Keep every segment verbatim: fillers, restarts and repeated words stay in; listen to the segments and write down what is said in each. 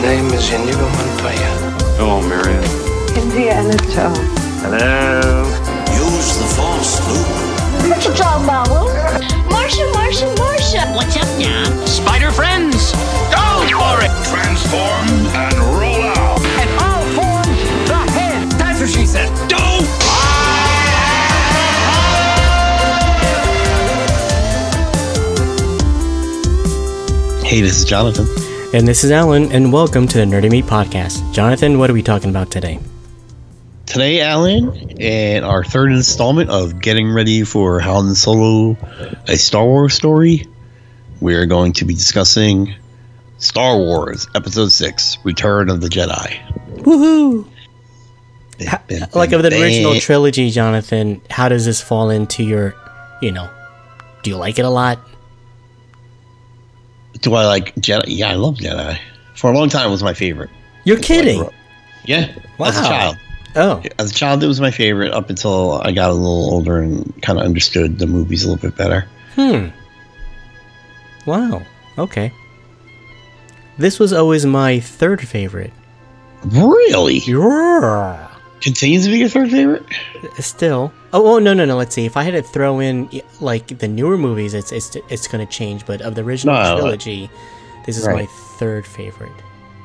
name is Inigo Montoya. Hello, Marion. Indiana Jones. Hello. Use the force, Luke. What you talking about, Luke? Marcia, Marcia, Marcia. What's up now? Spider friends, go for it! Transform and roll out. And all forms ahead. That's what she said. Go! Hey, this is Jonathan. And this is Alan, and welcome to the Nerdy Meat Podcast. Jonathan, what are we talking about today? Today, Alan, in our third installment of getting ready for Han Solo, a Star Wars story, we're going to be discussing Star Wars Episode six, Return of the Jedi. Woohoo! How, like of the original trilogy, Jonathan, how does this fall into your, you know, do you like it a lot? Do I like Jedi? Yeah, I love Jedi. For a long time, it was my favorite. You're That's kidding? Yeah, wow. As a child. Oh. As a child, it was my favorite up until I got a little older and kind of understood the movies a little bit better. Hmm. Wow. Okay. This was always my third favorite. Really? Yeah. Continues to be your third favorite? Still. Oh, oh, no, no, no. Let's see. If I had to throw in like the newer movies, it's it's it's going to change. But of the original no, trilogy, this is right. my third favorite.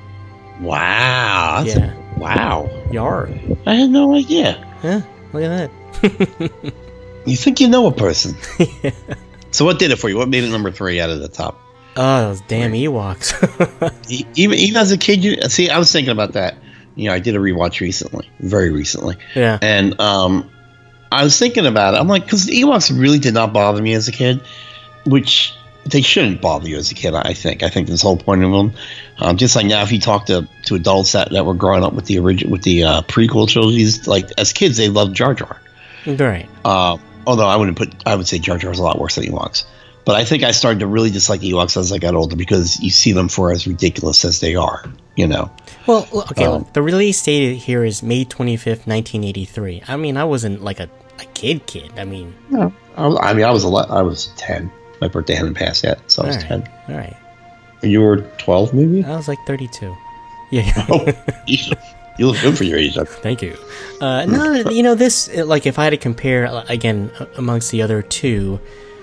Wow. That's yeah. A, wow. Yar. I had no idea. Yeah. Look at that. You think you know a person. Yeah. So what did it for you? What made it number three out of the top? Oh, those damn Ewoks. even even as a kid, you see. I was thinking about that. You know, I did a rewatch recently, very recently. Yeah. And um, I was thinking about it. I'm like, because the Ewoks really did not bother me as a kid, which they shouldn't bother you as a kid, I think. I think this whole point of them. Um, just like now, if you talk to, to adults that, that were growing up with the origin, with the uh, prequel trilogies, like as kids, they loved Jar Jar. Right. Uh, although I wouldn't put, I would say Jar Jar was a lot worse than Ewoks. But I think I started to really dislike Ewoks as I got older because you see them for as ridiculous as they are, you know. Well, okay, um, look, the release date here is May twenty-fifth, nineteen eighty-three. I mean, I wasn't like a, a kid kid. I mean... No, I, was, I mean, I was ele- I was ten. My birthday hadn't passed yet, so I was all right, ten. All right. And you were twelve, maybe? I was like thirty-two. Yeah. Oh, you look good for your age. Thank you. Uh, no, you know, this, like, if I had to compare, again, amongst the other two...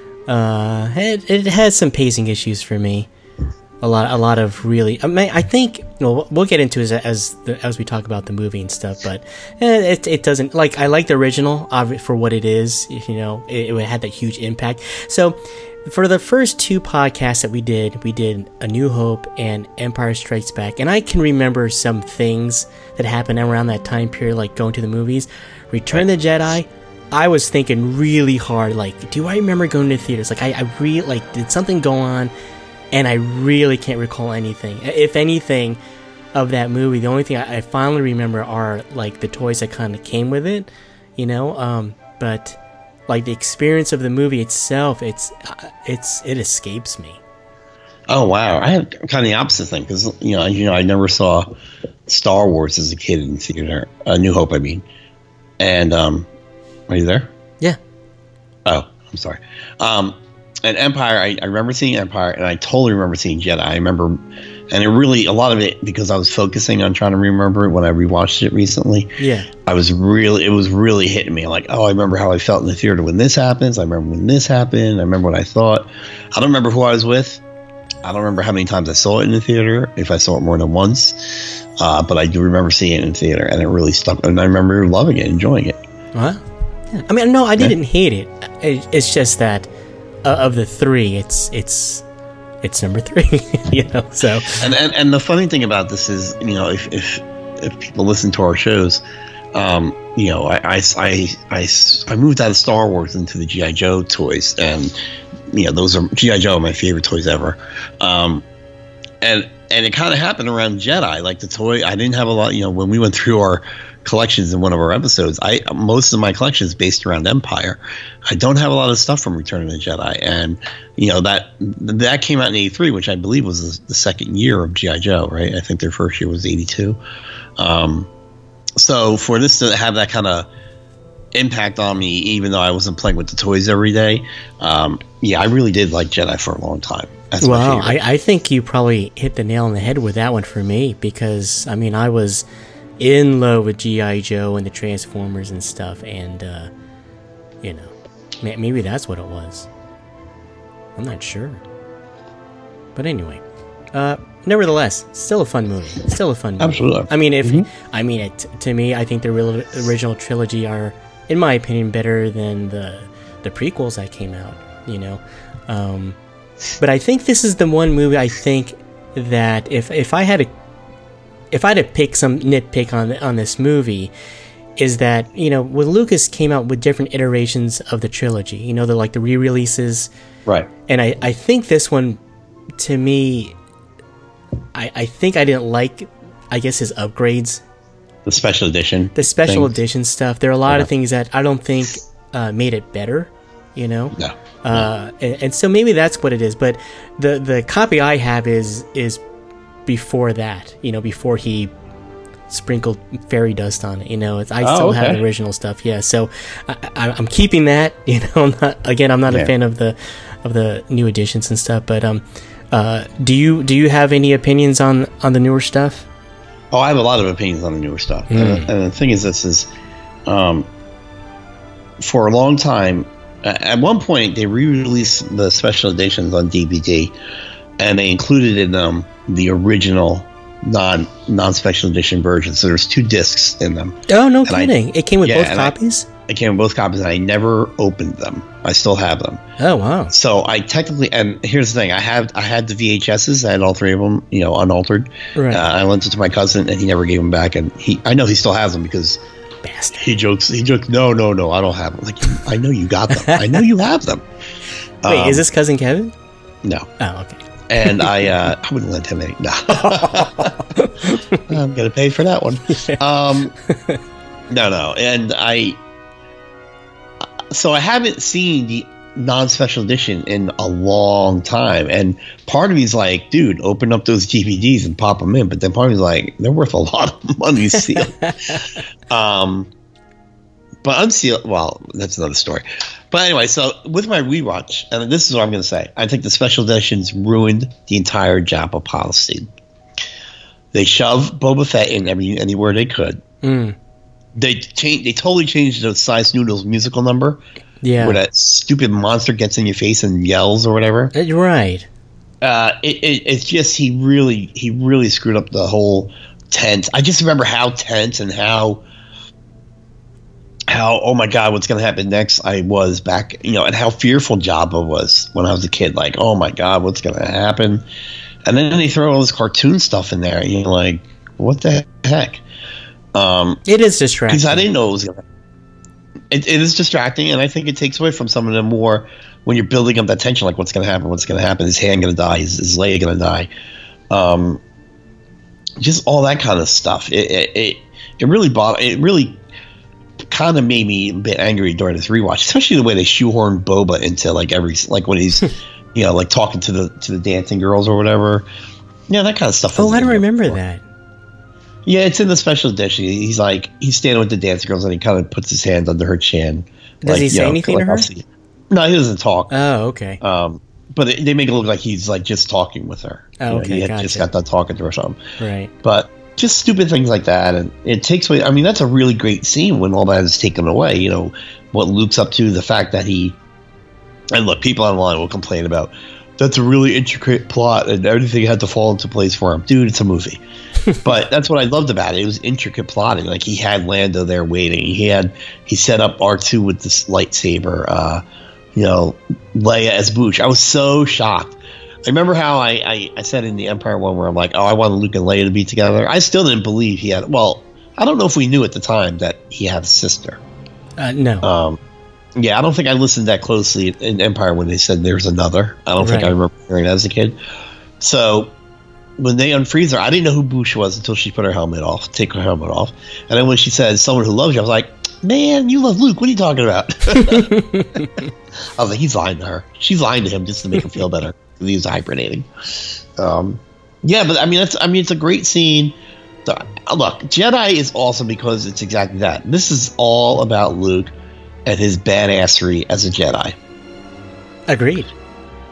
Uh, it, it has some pacing issues for me. A lot, a lot of really. I mean, I think. Well, we'll get into it as as, the, as we talk about the movie and stuff. But eh, it it doesn't like. I like the original for what it is. You know, it, it had that huge impact. So, for the first two podcasts that we did, we did A New Hope and Empire Strikes Back, and I can remember some things that happened around that time period, like going to the movies. Return of the Jedi. I was thinking really hard, like, do I remember going to theaters? Like, I, I really, like, did something go on? And I really can't recall anything. If anything, of that movie, the only thing I, I finally remember are, like, the toys that kind of came with it, you know? Um, but, like, the experience of the movie itself, it's, it's, it escapes me. Oh, wow. I had kind of the opposite thing, because, you know, you know, I never saw Star Wars as a kid in theater. A New Hope, I mean. And, um... Are you there? Yeah. Oh, I'm sorry. Um, and Empire, I, I remember seeing Empire, and I totally remember seeing Jedi. I remember, and it really, a lot of it, because I was focusing on trying to remember it when I rewatched it recently. Yeah. I was really, it was really hitting me. Like, oh, I remember how I felt in the theater when this happens. I remember when this happened. I remember what I thought. I don't remember who I was with. I don't remember how many times I saw it in the theater, if I saw it more than once. Uh, but I do remember seeing it in the theater, and it really stuck. And I remember loving it, enjoying it. What? I mean, no, I didn't hate it. It's just that uh, of the three, it's it's it's number three, you know. So, and, and and the funny thing about this is, you know, if if, if people listen to our shows, um, you know, I, I, I, I, I moved out of Star Wars into the G I. Joe toys, and you know, those are G I. Joe are my favorite toys ever. Um, and and it kind of happened around Jedi, like the toy. I didn't have a lot, you know, when we went through our collections in one of our episodes, I most of my collection is based around Empire. I don't have a lot of stuff from Return of the Jedi, and you know that that came out in eighty-three, which I believe was the, the second year of G I. Joe, right? I think their first year was eighty-two. Um, so for this to have that kind of impact on me, even though I wasn't playing with the toys every day, um, yeah, I really did like Jedi for a long time. That's Well, my favorite. I, I think you probably hit the nail on the head with that one for me because I mean I was in love with G I. Joe and the Transformers and stuff, and uh, you know, ma- maybe that's what it was. I'm not sure, but anyway, uh, nevertheless, still a fun movie. Still a fun movie. Absolutely. I mean, if Mm-hmm. I mean it to me, I think the real, original trilogy are, in my opinion, better than the the prequels that came out. You know. Um, But I think this is the one movie I think that if if I had to if I had to pick some nitpick on on this movie is that, you know, when Lucas came out with different iterations of the trilogy, you know, the like the re-releases, Right. and I, I think this one, to me, I I think I didn't like, I guess, his upgrades, The special edition. the special things. edition stuff. There are a lot of Okay. things that I don't think uh, made it better, you know. No. Uh, and, and so maybe that's what it is. But the the copy I have is is before that. You know, before he sprinkled fairy dust on it. You know, it's, I Oh, still have okay. the original stuff. Yeah, so I, I, I'm keeping that. You know, I'm not again. I'm not Yeah. a fan of the of the new editions and stuff. But um, uh, do you do you have any opinions on on the newer stuff? Oh, I have a lot of opinions on the newer stuff. Mm. And, and the thing is, this is, um, for a long time, a- at one point, they re-released the special editions on D V D, and they included in them the original non non-special edition version. So there's two discs in them. Oh, no And I- kidding! it came with yeah, both and I- copies. I came with both copies, and I never opened them. I still have them. Oh wow! So I technically, and here's the thing: I have I had the V H S's. I had all three of them, you know, unaltered. Right. Uh, I lent it to my cousin, and he never gave them back. And he, I know he still has them because Bastard. he jokes. He jokes, no, no, no, I don't have them. Like, I know you got them. I know you have them. Wait, Um, is this cousin Kevin? No? Oh, okay. And I, uh, I wouldn't lend him any. No, I'm gonna pay for that one. Um, no, no, and I. So I haven't seen the non-special edition in a long time, and part of me's like, dude, open up those D V Ds and pop them in. But then part of me's like, they're worth a lot of money sealed. um, but unsealed, well, that's another story. But anyway, so with my rewatch, and this is what I'm going to say, I think the special editions ruined the entire Jabba policy. They shoved Boba Fett in every anywhere they could. Mm. They changed. They totally changed the Size Noodles musical number, Yeah. where that stupid monster gets in your face and yells or whatever. Uh, You're right. Uh, it, it, it's just he really he really screwed up the whole tense. I just remember how tense and how how oh my god, what's gonna happen next? I was back, you know, and how fearful Jabba was when I was a kid. Like, oh my god, what's gonna happen? And then they throw all this cartoon stuff in there, and you're like, what the heck? Um, It is distracting. because I didn't know it was gonna. It, it is distracting, and I think it takes away from some of the more when you're building up that tension, like what's going to happen, what's going to happen, is hand going to die, is his leg going to die, um, just all that kind of stuff. It it it, it really bothered. It really kind of made me a bit angry during this rewatch, especially the way they shoehorned Boba into like every like when he's you know like talking to the to the dancing girls or whatever. Yeah, that kind of stuff. Oh, was I don't in there remember before. that. Yeah, it's in the special edition. He's like he's standing with the dance girls, and he kind of puts his hand under her chin. Does like, he you say know, anything like, to her? I'll see- No, he doesn't talk. Oh, okay. Um, but it, they make it look like he's like just talking with her. Oh, You know, okay, he had gotcha. just got done talking to her or something. Right. But just stupid things like that, and it takes away. I mean, that's a really great scene when all that is taken away. You know what Luke's up to, the fact that he. And look, people online will complain about that's a really intricate plot and everything had to fall into place for him. Dude, it's a movie. But that's what I loved about it. It was intricate plotting. Like he had Lando there waiting. He had he set up R two with this lightsaber. Uh, you know, Leia as Booch. I was so shocked. I remember how I, I, I said in the Empire one where I'm like, oh, I want Luke and Leia to be together. I still didn't believe he had. Well, I don't know if we knew at the time that he had a sister. Uh, no. Um, yeah, I don't think I listened that closely in Empire when they said there's another. I don't think Right. I remember hearing that as a kid. So when they unfreeze her, I didn't know who Boosh was until she put her helmet off, take her helmet off. And then when she said someone who loves you, I was like, man, you love Luke. What are you talking about? I was like, he's lying to her. She's lying to him just to make him feel better. He was hibernating. Um, yeah, but I mean, that's I mean, it's a great scene. The, look, Jedi is awesome because it's exactly that. This is all about Luke and his badassery as a Jedi. Agreed.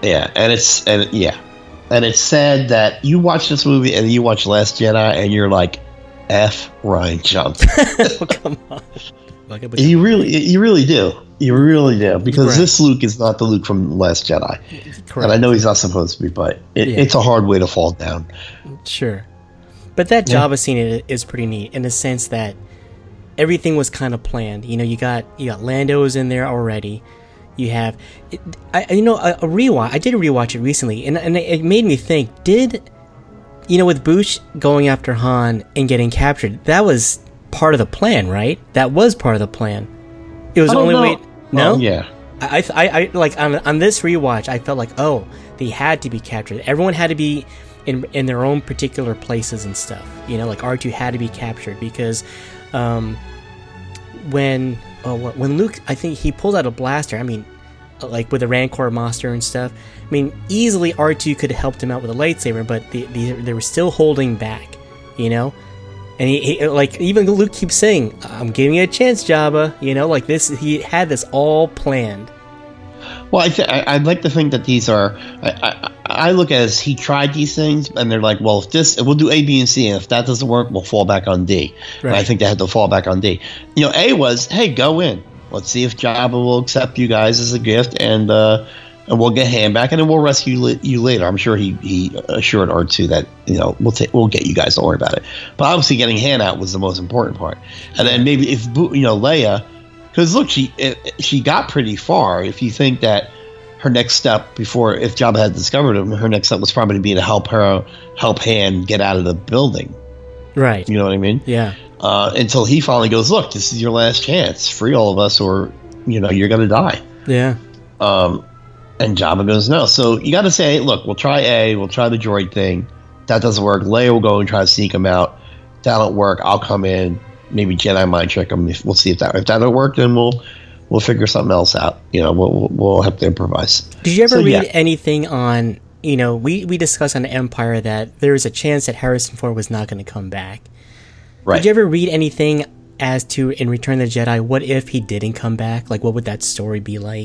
Yeah, and it's and yeah, and it's sad that you watch this movie and you watch Last Jedi and you're like, F. Rian Johnson. Oh, come on. Like, you really, you really do. You really do, because Correct. this Luke is not the Luke from Last Jedi. Correct. And I know he's not supposed to be, but it, Yeah. it's a hard way to fall down. Sure. But that Yeah. Jabba scene i- is pretty neat in the sense that everything was kind of planned. You know, you got you got Lando's in there already. You have, it, I you know, a, a rewatch. I did rewatch it recently, and and it made me think. Did you know, with Boosh going after Han and getting captured, that was part of the plan, right? That was part of the plan. It was I the don't only know. way. No. Oh, yeah. I, I, I like on, on this rewatch, I felt like, oh, they had to be captured. Everyone had to be in in their own particular places and stuff. You know, like R two had to be captured because um, when oh, wh- when Luke, I think he pulled out a blaster. I mean, like with the Rancor monster and stuff. I mean, easily R two could have helped him out with a lightsaber, but they, they, they were still holding back. You know. And he, he, like, even Luke keeps saying, I'm giving you a chance, Jabba. You know, like this, he had this all planned. Well, I th- I, I'd like to think that these are. I, I, I look at it as he tried these things, and they're like, well, if this, we'll do A, B, and C, and if that doesn't work, we'll fall back on D. And I Right. think they had to fall back on D. You know, A was, hey, go in. Let's see if Jabba will accept you guys as a gift, and uh, and we'll get Han back, and then we'll rescue li- you later. I'm sure he, he assured R two that, you know, we'll ta- we'll get you guys. Don't worry about it. But obviously, getting Han out was the most important part. And then maybe if Bo- you know Leia, because look, she it, she got pretty far. If you think that her next step before, if Jabba had discovered him, her next step was probably to be to help her help Han get out of the building. Right. You know what I mean? Yeah. Uh, until he finally goes, look, this is your last chance. Free all of us, or you know, you're gonna die. Yeah. Um, and Jabba goes, no. So you got to say, look, we'll try A, we'll try the droid thing. That doesn't work. Leia will go and try to sneak him out. That don't work. I'll come in. Maybe Jedi mind trick him. If, we'll see if that if that don't work, then we'll we'll figure something else out. You know, we'll we'll, we'll have to improvise. Did you ever So, read yeah. anything on, you know, we, we discussed on Empire that there was a chance that Harrison Ford was not going to come back. Right. Did you ever read anything as to, in Return of the Jedi, what if he didn't come back? Like, what would that story be like?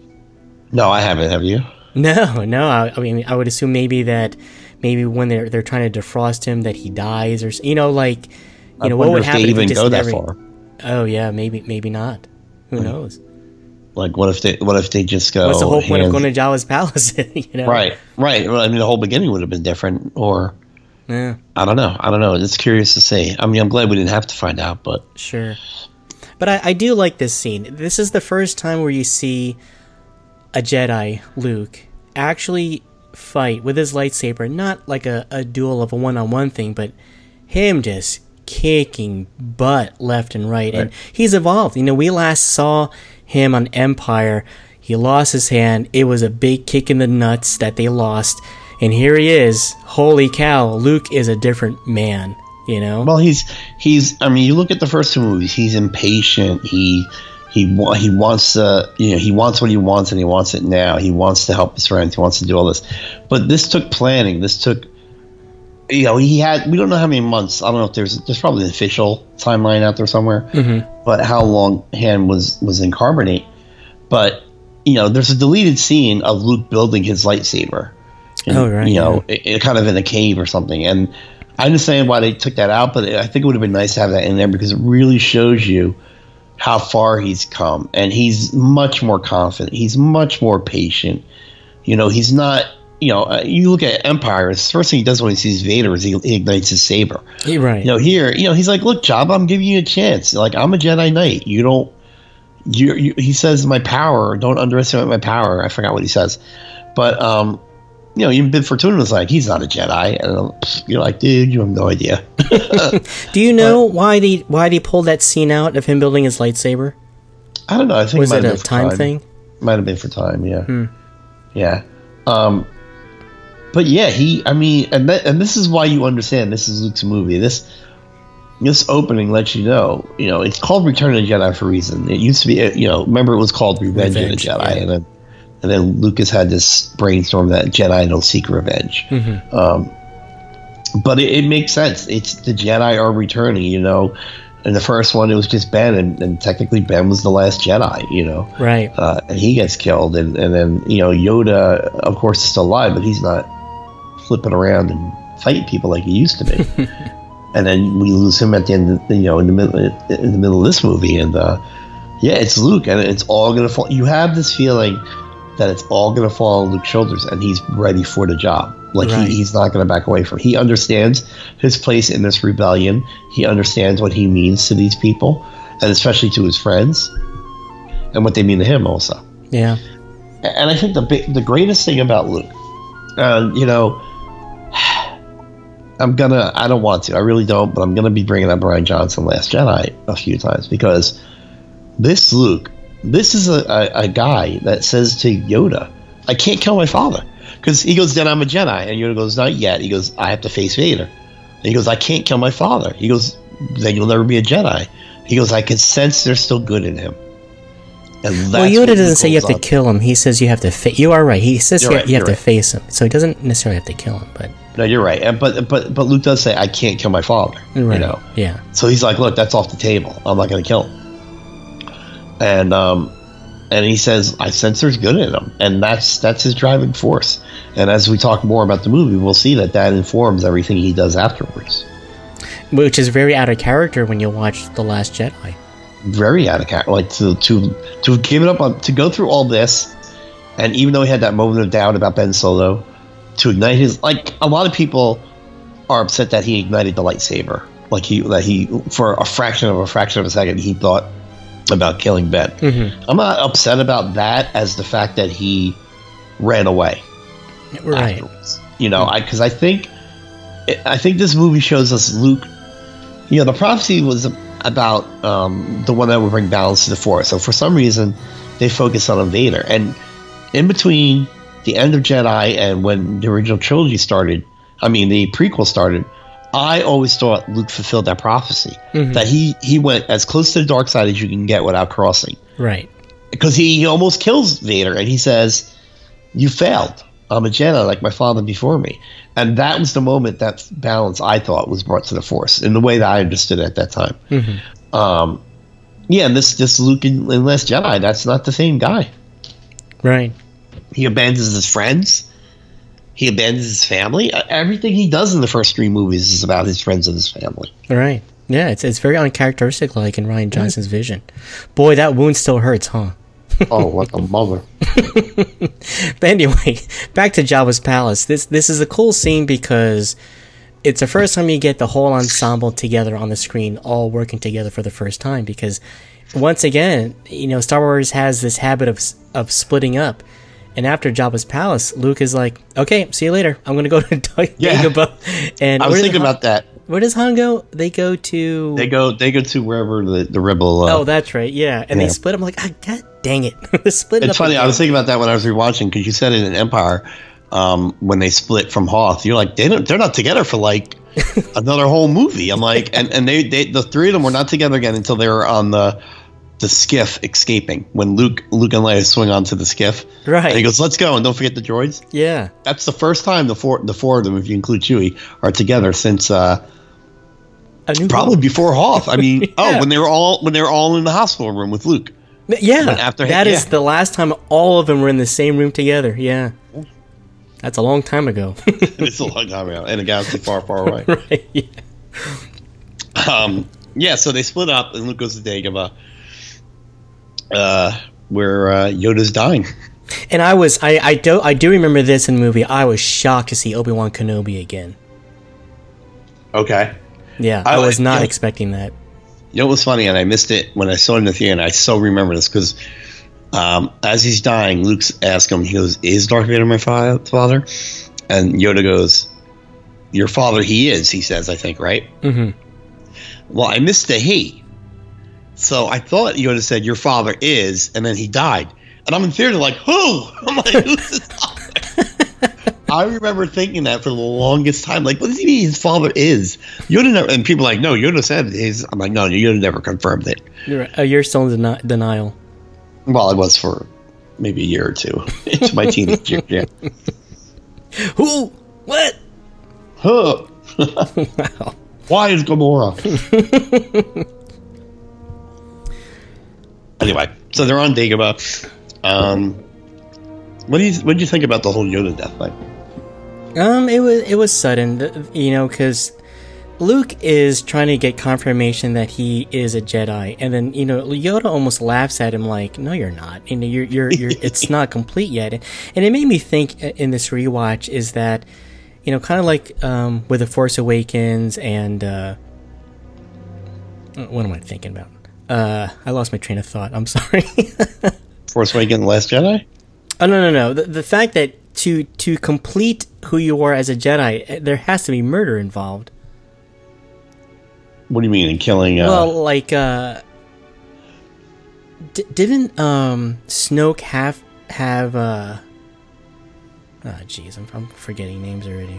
No, I haven't. Have you? No, no. I, I mean, I would assume maybe that, maybe when they're they're trying to defrost him, that he dies, or s- you know, like, you I know, what wonder would if happen they if he even just go that never- far. Oh yeah, maybe maybe not. Who knows? Like, what if they what if they just go? What's the whole point of hands- going to Jabba's palace? You know, Right, right. Well, I mean, the whole beginning would have been different, or Yeah, I don't know. I don't know. It's curious to see. I mean, I'm glad we didn't have to find out, but sure. But I, I do like this scene. This is the first time where you see a Jedi, Luke, actually fight with his lightsaber, not like a, a duel of a one-on-one thing, but him just kicking butt left and right. And he's evolved. You know, we last saw him on Empire. He lost his hand. It was a big kick in the nuts that they lost. And here he is. Holy cow, Luke is a different man, you know? well, he's he's. I mean, you look at the first two movies. He's impatient. He he wa- he wants to. You know, he wants what he wants, and he wants it now. He wants to help his friends. He wants to do all this. But this took planning. This took. You know, he had. We don't know how many months. I don't know if there's. There's probably an official timeline out there somewhere. Mm-hmm. But how long Han was was in carbonate. But you know, there's a deleted scene of Luke building his lightsaber. And, Oh, right, you know, it, it kind of in a cave or something. And I understand why they took that out, but I think it would have been nice to have that in there because it really shows you how far he's come. And he's much more confident. He's much more patient. You know, he's not, you know, uh, you look at Empire, the first thing he does when he sees Vader is he, he ignites his saber. You're right. You know, here, you know, he's like, look, Jabba, I'm giving you a chance. Like, I'm a Jedi Knight. You don't, you, you he says, my power, don't underestimate my power. I forgot what he says. But, um, you know, even Bib Fortuna was like, he's not a Jedi. And um, you're like, dude, you have no idea. Do you know why they why they pulled that scene out of him building his lightsaber? I don't know. I think Was it, it might a have been for time thing? Might have been for time, yeah. Hmm. Yeah. Um, but yeah, he, I mean, and that, and this is why you understand this is Luke's movie. This this opening lets you know, you know, it's called Return of the Jedi for a reason. It used to be, you know, remember it was called Revenge, Revenge, of the Jedi. yeah. And then and then Lucas had this brainstorm that Jedi don't seek revenge. Mm-hmm. Um, but it, it makes sense. It's the Jedi are returning, you know. in the first one, it was just Ben, and, and technically Ben was the last Jedi, you know. Right. Uh, and he gets killed, and, and then, you know, Yoda, of course, is still alive, but he's not flipping around and fighting people like he used to be. And then we lose him at the end, of, you know, in the middle, in the middle of this movie, and uh, yeah, it's Luke, and it's all gonna fall. You have this feeling that it's all gonna fall on Luke's shoulders, and he's ready for the job. Like right. he, he's not gonna back away from it. He understands his place in this rebellion. He understands what he means to these people, and especially to his friends, and what they mean to him also. Yeah. And I think the big, the greatest thing about Luke, uh, you know, I'm gonna, I don't want to, I really don't, but I'm gonna be bringing up Rian Johnson Last Jedi a few times, because this Luke, this is a, a, a guy that says to Yoda, I can't kill my father. Because he goes, then I'm a Jedi. And Yoda goes, not yet. He goes, I have to face Vader. And he goes, I can't kill my father. He goes, then you'll never be a Jedi. He goes, I can sense there's still good in him. And that's well, Yoda what doesn't say you have goes to on. kill him. He says you have to face. You are right. He says You're you, right, you have you're to right. face him. So he doesn't necessarily have to kill him, but No, you're right. And, but but but Luke does say, I can't kill my father. right. You know. Yeah. So he's like, look, that's off the table. I'm not going to kill him. And um, and he says, I sense there's good in him, and that's that's his driving force. And as we talk more about the movie, we'll see that that informs everything he does afterwards. Which is very out of character when you watch The Last Jedi. Very out of character. Like to to to give it up on to go through all this, and even though he had that moment of doubt about Ben Solo, to ignite his like a lot of people are upset that he ignited the lightsaber. Like he that he for a fraction of a fraction of a second he thought about killing Ben. Mm-hmm. I'm not upset about that as the fact that he ran away Right. afterwards. You know, I because I think I think this movie shows us Luke. You know, the prophecy was about um, the one that would bring balance to the Force. So for some reason, they focused on Vader. And in between the end of Jedi and when the original trilogy started, I mean the prequel started, I always thought Luke fulfilled that prophecy. Mm-hmm. That he he went as close to the dark side as you can get without crossing. Right. Because he, he almost kills Vader, and he says, you failed. I'm a Jedi like my father before me. And that was the moment that balance, I thought, was brought to the Force in the way that I understood it at that time. Mm-hmm. Um, yeah, and this, this Luke in, in Last Jedi, that's not the same guy. Right. He abandons his friends. He abandons his family. Everything he does in the first three movies is about his friends and his family. Right. Yeah, it's it's very uncharacteristic, like in Rian Johnson's vision. Boy, that wound still hurts, huh? Oh, what a mother. But anyway, back to Jabba's palace. This this is a cool scene because it's the first time you get the whole ensemble together on the screen, all working together for the first time. Because once again, you know, Star Wars has this habit of of splitting up. And after Jabba's palace, Luke is like, "Okay, see you later. I'm gonna go to Yeah. Dagobah." And I was where does thinking Han- about that. Where does Han go? They go to. They go They go to wherever the, the rebel... Uh, Oh, that's right. Yeah, and Yeah. they split. I'm like, ah, God dang it! They split it It's up funny. I again. was thinking about that when I was rewatching because you said it in Empire um, when they split from Hoth. You're like, they don't, they're not together for like another whole movie. I'm like, and, and they, they the three of them were not together again until they were on the the skiff escaping when Luke Luke and Leia swing onto the skiff. Right. And he goes, "Let's go!" And don't forget the droids. Yeah. That's the first time the four the four of them, if you include Chewie, are together since uh, A New probably Hope. before Hoth. I mean, Yeah. oh, when they were all when they were all in the hospital room with Luke. Yeah, But after- that is yeah. the last time all of them were in the same room together. Yeah, that's a long time ago. It's a long time ago in a galaxy far, far away. Right? Yeah. Um, yeah, so they split up, and Luke goes to Dagobah, uh, where uh, Yoda's dying. And I was, I, I do, I do remember this in the movie. I was shocked to see Obi-Wan Kenobi again. Okay. Yeah, I I, was like- not yeah. expecting that. You know what's funny, and I missed it when I saw it in the theater, and I so remember this, because um, as he's dying, Luke's asked him, he goes, "Is Darth Vader my fa- father?" And Yoda goes, "Your father, he is," he says, I think, right? Mm-hmm. Well, I missed the he. So I thought Yoda said, "Your father is," and then he died. And I'm in theater like, who? I'm like, who's his father? I remember thinking that for the longest time. Like, what does he mean his father is? Yoda never, and people are like, no, Yoda said his. I'm like, no, Yoda never confirmed it. You're, right. uh, you're still in deni- denial. Well, I was for maybe a year or two into my teenage years. Yeah. Who? What? Huh. Wow. Why is Gamora? Anyway, so they're on Dagobah. Um, what do you what did you think about the whole Yoda death thing? Um, it was it was sudden, you know, because Luke is trying to get confirmation that he is a Jedi, and then you know Yoda almost laughs at him like, "No, you're not. You know, you're you're, you're it's not complete yet." And it made me think in this rewatch is that, you know, kind of like um, with the Force Awakens and uh, what am I thinking about? Uh, I lost my train of thought. I'm sorry. Force Awakens, The Last Jedi? Oh no no no! The, the fact that to to complete who you are as a Jedi, there has to be murder involved. What do you mean in killing? Uh... Well, like, uh, d- didn't um Snoke have have uh? Oh, jeez, I'm, I'm forgetting names already.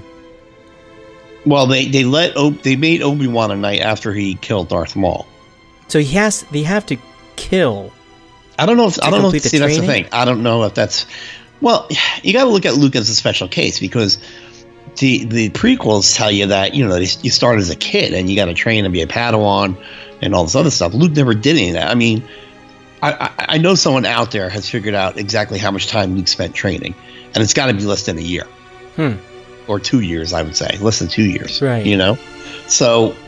Well, they they let o- they made Obi-Wan a knight after he killed Darth Maul. So he has they have to kill. I don't know if I don't know. If, complete the see, that's the training? thing. I don't know if that's. Well, you got to look at Luke as a special case because the the prequels tell you that you know you start as a kid and you got to train to be a Padawan and all this other stuff. Luke never did any of that. I mean, I, I, I know someone out there has figured out exactly how much time Luke spent training, and it's got to be less than a year, Hmm. or two years. I would say less than two years. Right. You know, so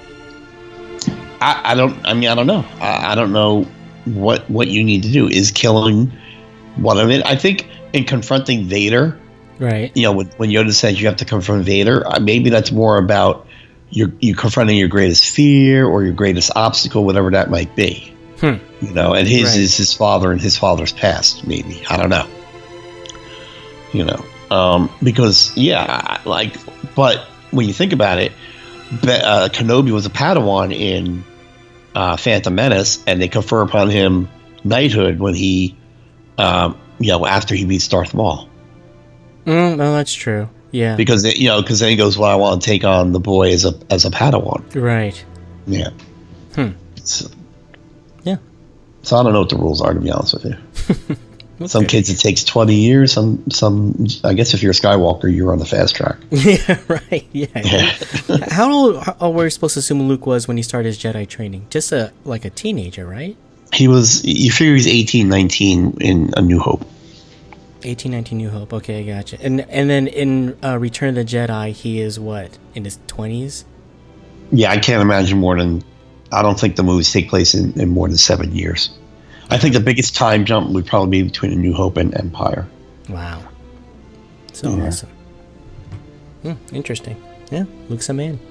I, I don't. I mean, I don't know. I, I don't know what what you need to do. Is killing one of it? I think in confronting Vader. Right. You know, when, when Yoda says you have to confront Vader, uh, maybe that's more about you you confronting your greatest fear or your greatest obstacle, whatever that might be. Hmm. You know, and his Right. is his father and his father's past. Maybe I don't know. You know, um, because yeah, I- like, but when you think about it, Be- uh, Kenobi was a Padawan in uh, Phantom Menace, and they confer upon him knighthood when he, um, you know, after he meets Darth Maul. Mm, no, that's true. Yeah. Because it, you know, because then he goes, "Well, I want to take on the boy as a as a Padawan." Right. Yeah. Hmm. So, Yeah. so I don't know what the rules are, to be honest with you. Some Okay. kids it takes twenty years. Some some I guess if you're a Skywalker, you're on the fast track. Yeah. Right. Yeah. Yeah. How old how, were you supposed to assume Luke was when he started his Jedi training? Just a like a teenager, right? He was. You figure he's eighteen, nineteen in A New Hope. eighteen, nineteen, New Hope. Okay, I gotcha. And and then in uh, Return of the Jedi, he is what, in his twenties? Yeah, I can't imagine more than. I don't think the movies take place in, in more than seven years. I think the biggest time jump would probably be between A New Hope and Empire. Wow. So Yeah. awesome. Hmm, interesting. Yeah, Luke's a man.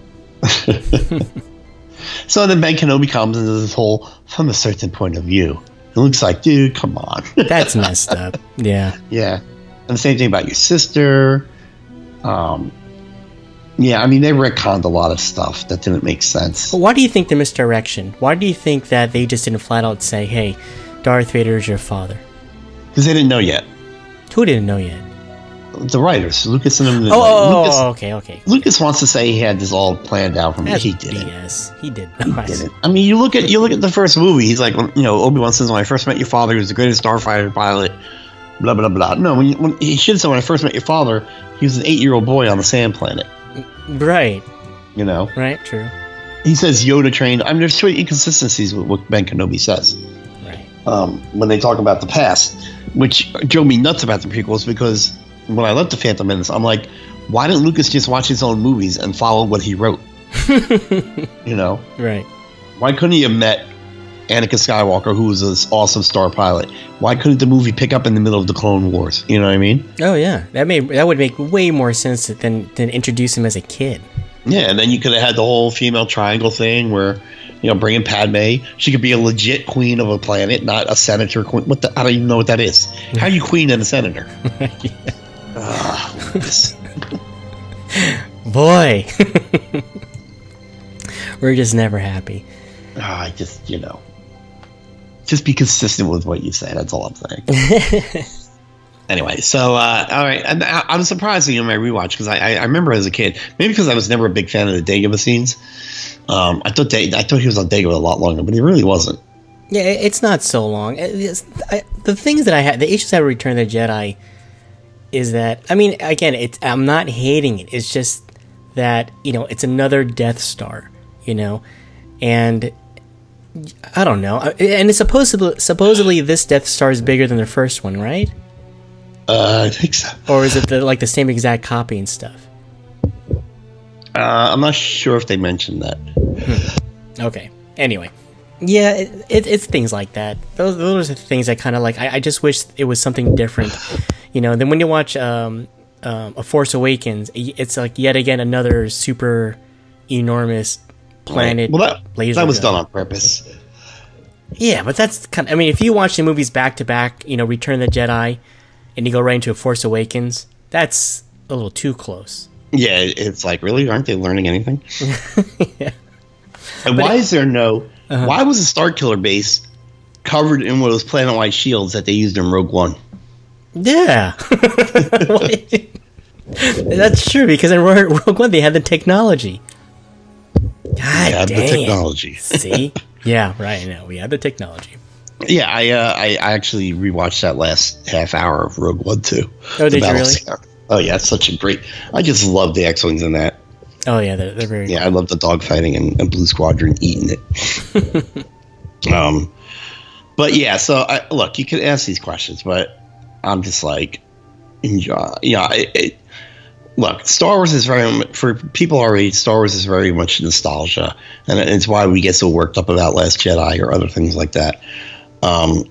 So then Ben Kenobi comes into this whole from a certain point of view. It looks like, dude, come on. That's messed up. Yeah. Yeah. And the same thing about your sister. Um, yeah, I mean, they retconned a lot of stuff that didn't make sense. But why do you think the misdirection? Why do you think that they just didn't flat out say, hey, Darth Vader is your father? Because they didn't know yet. Who didn't know yet? The writers, Lucas and them. Oh, oh, Lucas, oh, okay, okay. Lucas wants to say he had this all planned out from That's he didn't. B S. He did. He didn't. I mean, you look at you look at the first movie. He's like, you know, Obi-Wan says, "When I first met your father, he was the greatest starfighter pilot." Blah blah blah. No, when, you, when he should have said, "When I first met your father, he was an eight-year-old boy on the sand planet." Right. You know, Right, true. he says Yoda trained. I mean, there's three inconsistencies with what Ben Kenobi says. Right. Um, when they talk about the past, which drove me nuts about the prequels, because when I left the Phantom Menace, I'm like, why didn't Lucas just watch his own movies and follow what he wrote? You know, Right. why couldn't he have met Anakin Skywalker, who was this awesome star pilot? Why couldn't the movie pick up in the middle of the Clone Wars? You know what I mean? Oh, yeah. That made that would make way more sense than, than introduce him as a kid. Yeah, and then you could have had the whole female triangle thing where, you know, bringing Padme, she could be a legit queen of a planet, not a senator queen. What the, I don't even know what that is. How are you queen and a senator? Yeah. Ugh, Lucas. Boy. We're just never happy. Ah, I just, you know, just be consistent with what you say. That's all I'm saying. Anyway, so, uh, all right. And I, I'm surprised in my rewatch because I, I, I remember as a kid, maybe because I was never a big fan of the Dagobah scenes. Um, I thought they, I thought he was on Dagobah a lot longer, but he really wasn't. Yeah, it- it's not so long. It's, I, the things that I had, the issues I have with Return of the Jedi is that, I mean, again, it's I'm not hating it. It's just that, you know, it's another Death Star, you know, and I don't know. I- And it's supposedly supposedly this Death Star is bigger than the first one, right? Uh, I think so. Or is it the, like the same exact copy and stuff? Uh, I'm not sure if they mentioned that. Okay. Anyway, yeah, it, it, it's things like that. Those those are the things I kind of like. I, I just wish it was something different, you know. Then when you watch um, um, A Force Awakens, it's like yet again another super enormous planet. Well, that, laser that was gun. done on purpose. Yeah, but that's kind of, I mean, if you watch the movies back to back, you know, Return of the Jedi, and you go right into A Force Awakens, that's a little too close. Yeah, it's like, really? Aren't they learning anything? Yeah. And But why it- is there no... Uh-huh. Why was the Star Killer base covered in one of those planet-wide shields that they used in Rogue One? Yeah. That's true, because in Rogue Rogue One, they had the technology. God They had the dang it. technology. See? Yeah, right, no, we had the technology. Yeah, I, uh, I I actually rewatched that last half hour of Rogue One too. Oh, The did you battle really? scene. Oh yeah, it's such a great. I just love the X-wings in that. Oh, yeah, they're, they're very Yeah, I love the dogfighting and, and Blue Squadron eating it. um, but yeah, so I, look, you can ask these questions, but I'm just like, enjoy. Yeah, it, it, look, Star Wars is very mu- for people our age. Star Wars is very much nostalgia, and it's why we get so worked up about Last Jedi or other things like that. Um,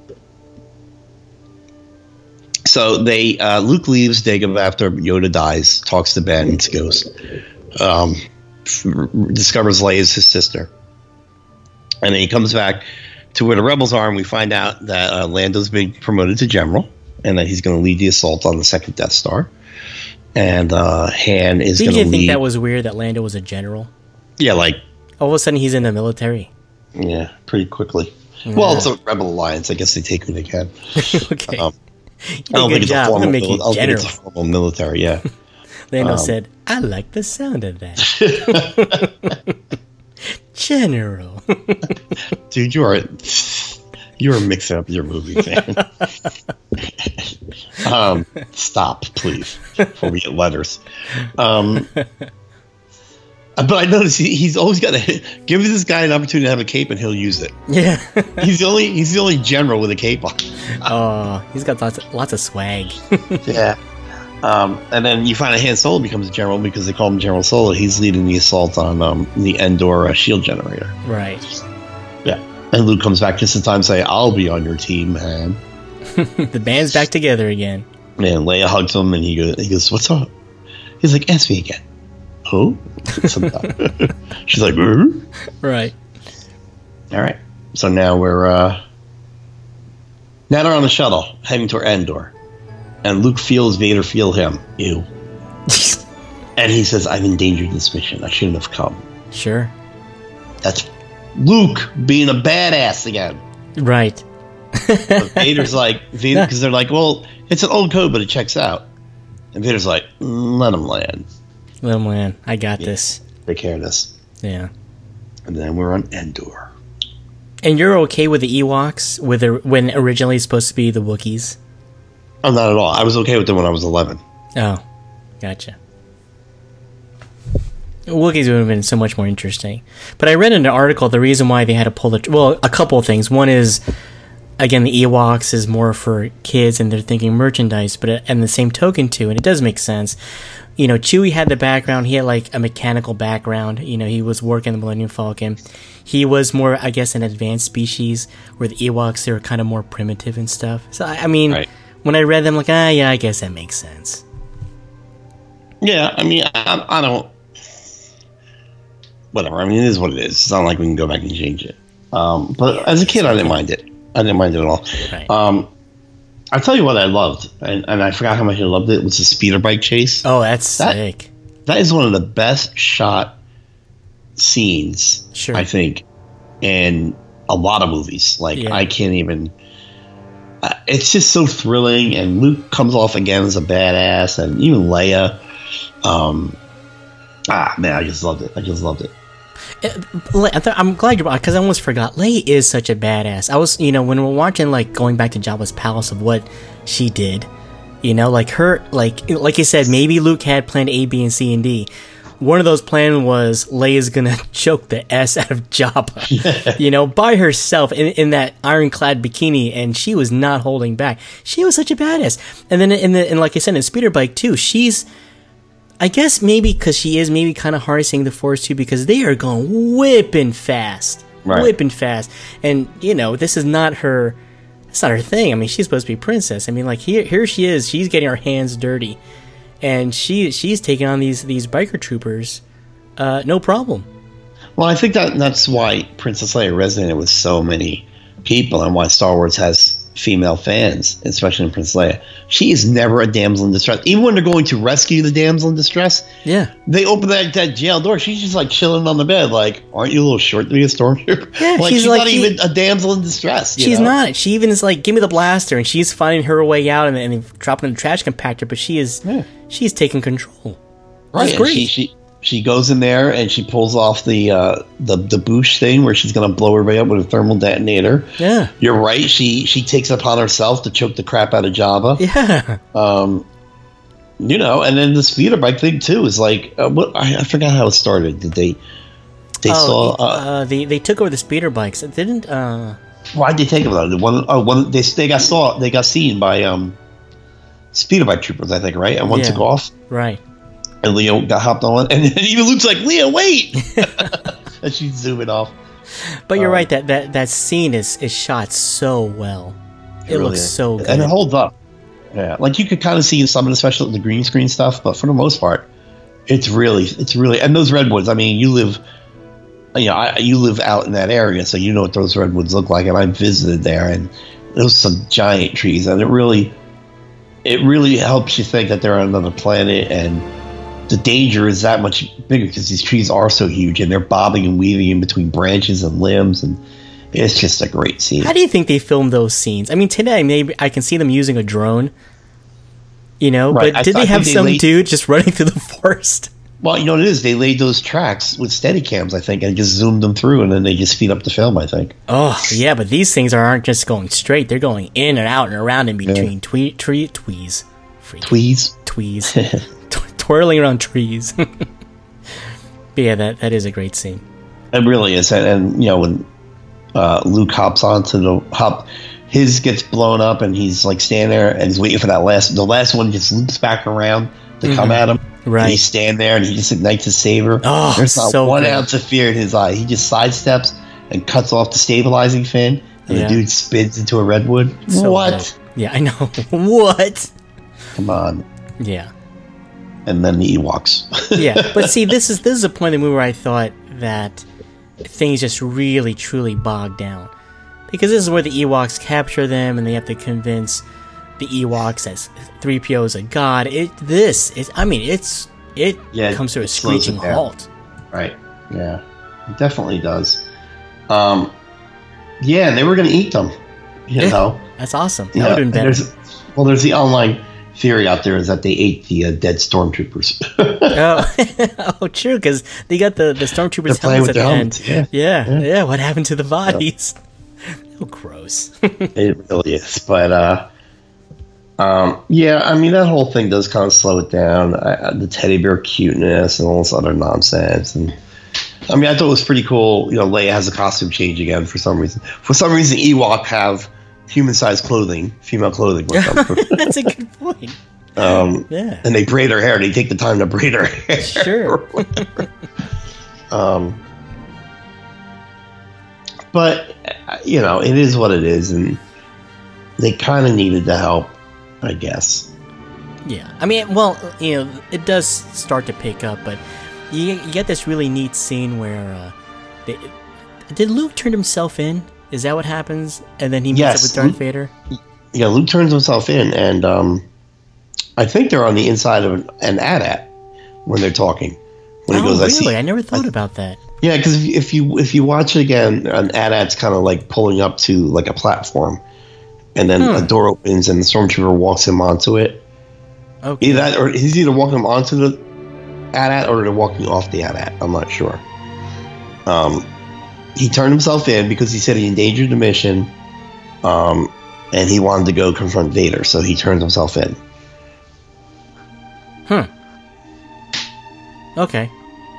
so they uh, Luke leaves Dagobah after Yoda dies, talks to Ben, goes, um, f- discovers Leia's his sister, and then he comes back to where the rebels are, and we find out that uh, Lando's been promoted to general, and that he's going to lead the assault on the second Death Star, and uh, Han is Did going you to think lead. that was weird that Lando was a general? Yeah, like All of a sudden, he's in the military. yeah, pretty quickly. Well, it's a Rebel Alliance. I guess they take who they can. Okay. Um, You I did don't a think good it's a job. I'm formal. going to make mil- you I don't think it's a general. formal military. Yeah. Lando um, said, I like the sound of that. General. Dude, you are you are mixing up your movies, man. um, stop, please, before we get letters. Um, but I notice he, he's always got to give this guy an opportunity to have a cape, and he'll use it. Yeah. He's the only he's the only general with a cape on. Oh, he's got lots of, lots of swag. Yeah. Um, and then you find out Han Solo becomes a general because they call him General Solo. He's leading the assault on um, the Endor uh, shield generator. Right. Yeah. And Luke comes back just in time to say, I'll be on your team, Han. The band's back together again. And Leia hugs him and he goes, he goes, what's up? He's like, ask me again. Who? She's like, "Who?" Right. All right. So now we're, uh, now they're on the shuttle heading toward Endor. And Luke feels Vader feel him. Ew. And he says, I've endangered this mission. I shouldn't have come. Sure. That's Luke being a badass again. Right. But Vader's like, Vader, because they're like, well, it's an old code, but it checks out. And Vader's like, "Mm, let him land. Little man, I got Yeah. this. Take care of this. Yeah. And then we're on Endor. And you're okay with the Ewoks with the, when originally it's supposed to be the Wookiees? Oh, not at all. I was okay with them when I was eleven. Oh, gotcha. Wookiees would have been so much more interesting. But I read in an article the reason why they had to pull the... Well, a couple of things. One is, again, the Ewoks is more for kids and they're thinking merchandise, but and the same token too, and it does make sense. You know, Chewie had the background. He had like a mechanical background. You know, he was working the Millennium Falcon. He was more, I guess, an advanced species, where the Ewoks, they were kind of more primitive and stuff. So, I I mean... Right. When I read them, like, ah, yeah, I guess that makes sense. Yeah, I mean, I, I don't... Whatever. I mean, it is what it is. It's not like we can go back and change it. Um, but Yeah, as a kid, I didn't mind it. I didn't mind it at all. Right. Um, I'll tell you what I loved, and, and I forgot how much I loved it, was the speeder bike chase. Oh, that's That- sick. That is one of the best shot scenes, Sure. I think, in a lot of movies. Like, Yeah. I can't even... Uh, it's just so thrilling, and Luke comes off again as a badass, and even Leia. Um, ah, man, I just loved it. I just loved it. Le- I th- I'm glad you brought because I almost forgot. Leia is such a badass. I was, you know, when we're watching, like, going back to Jabba's palace of what she did, you know, like her, like, like you said, maybe Luke had planned A, B, and C, and D. one of those plans was Leia's gonna choke the S out of Jabba, Yeah. you know, by herself in, in that ironclad bikini, and she was not holding back. She was such a badass. And then in the, and like I said, in Speeder Bike too, she's, I guess maybe because she is maybe kind of harnessing the Force too, because they are going whipping fast, Right. whipping fast. And, you know, this is not her, it's not her thing. I mean, she's supposed to be princess. I mean, like, here here she is, she's getting her hands dirty. And she she's taking on these these biker troopers, uh, no problem. Well, I think that that's why Princess Leia resonated with so many people, and why Star Wars has female fans, especially in Princess Leia. She is never a damsel in distress. Even when they're going to rescue the damsel in distress, Yeah, they open that, that jail door. She's just like chilling on the bed, like, aren't you a little short to be a stormtrooper? Yeah, like, she's she's, like- not even a damsel in distress. you she's know? not. She even is like, give me the blaster, and she's finding her way out and, and dropping in the trash compactor. But she is Yeah. she's taking control. Right. That's and great. She, she she goes in there and she pulls off the uh, the the boosh thing where she's gonna blow everybody up with a thermal detonator. Yeah, You're right. She she takes it upon herself to choke the crap out of Jabba. yeah. Um, you know, and then the speeder bike thing too is like, uh, what I, I forgot how it started. Did they they oh, saw? Uh, uh, they they took over the speeder bikes. It didn't. Uh, why'd they take them though? The one, oh, one they they got saw they got seen by um speeder bike troopers, I think, right? And one Yeah. took off, right. and Leo got hopped on, and, and even Luke's like, Leo, wait! And she's zooming off. But you're Um, right. That, that that scene is is shot so well. It, really looks is. so good. and it holds up. Yeah, like you could kind of see some of the special the green screen stuff, but for the most part, it's really it's really and those redwoods. I mean, you live, you know, I, you live out in that area, so you know what those redwoods look like. And I visited there, and those some giant trees, and it really, it really helps you think that they're on another planet, and the danger is that much bigger because these trees are so huge, and they're bobbing and weaving in between branches and limbs, and it's just a great scene. How do you think they filmed those scenes? I mean, today maybe I can see them using a drone, you know. Right, But I- did I they think have they some laid- dude just running through the forest? Well, you know what it is? They laid those tracks with Steadicams, I think, and just zoomed them through, and then they just speed up the film, I think. Oh yeah, but these things aren't just going straight; they're going in and out and around in between twee tree twees, freak Please. twees, Tw- twirling around trees. But yeah, that that is a great scene. It really is. And, and you know, when uh, Luke hops onto the hop, his gets blown up, and he's like standing there, and he's waiting for that last, the last one just loops back around to come at him. Right. And he's standing there, and he just ignites his saber. Oh, There's not so one good. ounce of fear in his eye. He just sidesteps and cuts off the stabilizing fin, and Yeah. the dude spins into a redwood. So what? dope. Yeah, I know. What? Come on. Yeah. And then the Ewoks. Yeah, but see, this is this is a point in the movie where I thought that things just really truly bogged down, because this is where the Ewoks capture them, and they have to convince the Ewoks that three P O is a god. It this is, I mean, it's it Yeah, comes to a it slows screeching it down. halt. Right. Yeah. It definitely does. Um, yeah, they were going to eat them. You Yeah. know. That's awesome. That Yeah, would have been and better. there's- Well, there's the online theory out there is that they ate the uh, dead stormtroopers. Oh, oh, true, because they got the the They're stormtroopers playing helmets with at the their end. helmets. Yeah, Yeah, yeah, What happened to the bodies? Oh, gross. it really is. But uh, um, yeah, I mean that whole thing does kind of slow it down. I, the teddy bear cuteness and all this other nonsense. And I mean, I thought it was pretty cool. You know, Leia has a costume change again for some reason. For some reason, Ewok have human-sized clothing, female clothing with them. That's a good point. Um, Yeah. And they braid her hair. They take the time to braid her hair. Sure. um, but, uh, you know, it is what it is. And they kind of needed the help, I guess. Yeah, I mean, well, you know, it does start to pick up, but you, you get this really neat scene where uh, they, did Luke turn himself in? Is that what happens? And then he meets Yes. up with Darth Vader? Yeah, Luke turns himself in. And um, I think they're on the inside of an, an A T A T when they're talking. When Oh, he goes, really? I see. I never thought I- about that. Yeah, because if, if you if you watch it again, an A T A T's kind of like pulling up to like a platform. And then Hmm. a door opens and the stormtrooper walks him onto it. Okay. Either that, or he's either walking him onto the A T A T or they're walking off the A T A T. I'm not sure. Um, he turned himself in because he said he endangered the mission, um, and he wanted to go confront Vader, so he turned himself in. Hmm. Okay.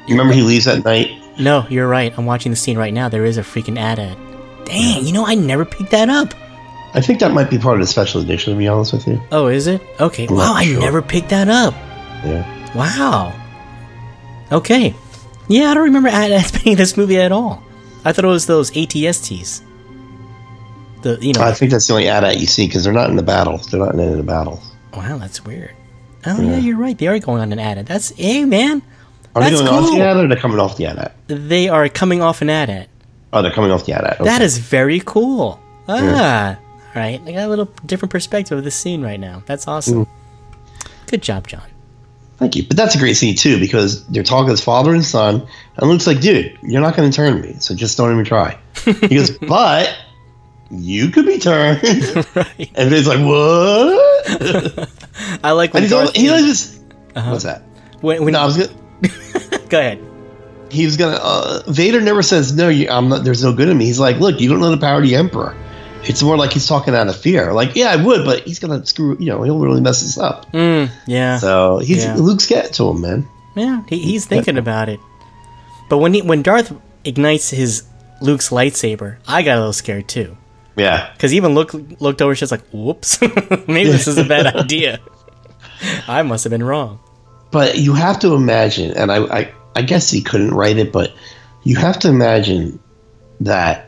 You remember he leaves at night? No, you're right. I'm watching the scene right now. There is a freaking AT-AT. Dang, you know, I never picked that up. I think that might be part of the special edition, to be honest with you. Oh, is it? Okay. I'm wow, not sure. I never picked that up. Yeah. Wow. Okay. Yeah, I don't remember AT-ATs being in this movie at all. I thought it was those A T S Ts. The, you know. I think that's the only AT-AT you see, because they're not in the battles. They're not in any of the battles. Wow, that's weird. Oh, yeah, yeah you're right. They are going on an AT-AT. That's, hey, man. Are that's they going cool. off the AT-AT, or are they coming off the AT-AT? They are coming off an AT-AT. Oh, they're coming off the AT-AT. Okay. That is very cool. Ah. Yeah. All right. I got a little different perspective of this scene right now. That's awesome. Mm. Good job, John. Thank you. But that's a great scene, too, because they're talking as father and son, and Luke's like, dude, you're not going to turn me, so just don't even try. He goes, but you could be turned. Right. And Vader's like, what? I like when and he's all, Darth... he like this. Uh-huh. What's that? When, when no, I was gonna... Go ahead. He was gonna. Uh, Vader never says no. You, I'm not. There's no good in me. He's like, look, you don't know the power of the Emperor. It's more like he's talking out of fear. Like, yeah, I would, but he's gonna screw. You know, he'll really mess us up. Mm, yeah. So he's yeah. Luke's getting to him, man. Yeah, he, he's thinking about it. But when he when Darth ignites his Luke's lightsaber, I got a little scared too. Yeah. Because even Luke looked over, she's like, "Whoops, maybe this is a bad idea. I must have been wrong." But you have to imagine, and I, I, I guess he couldn't write it, but you have to imagine that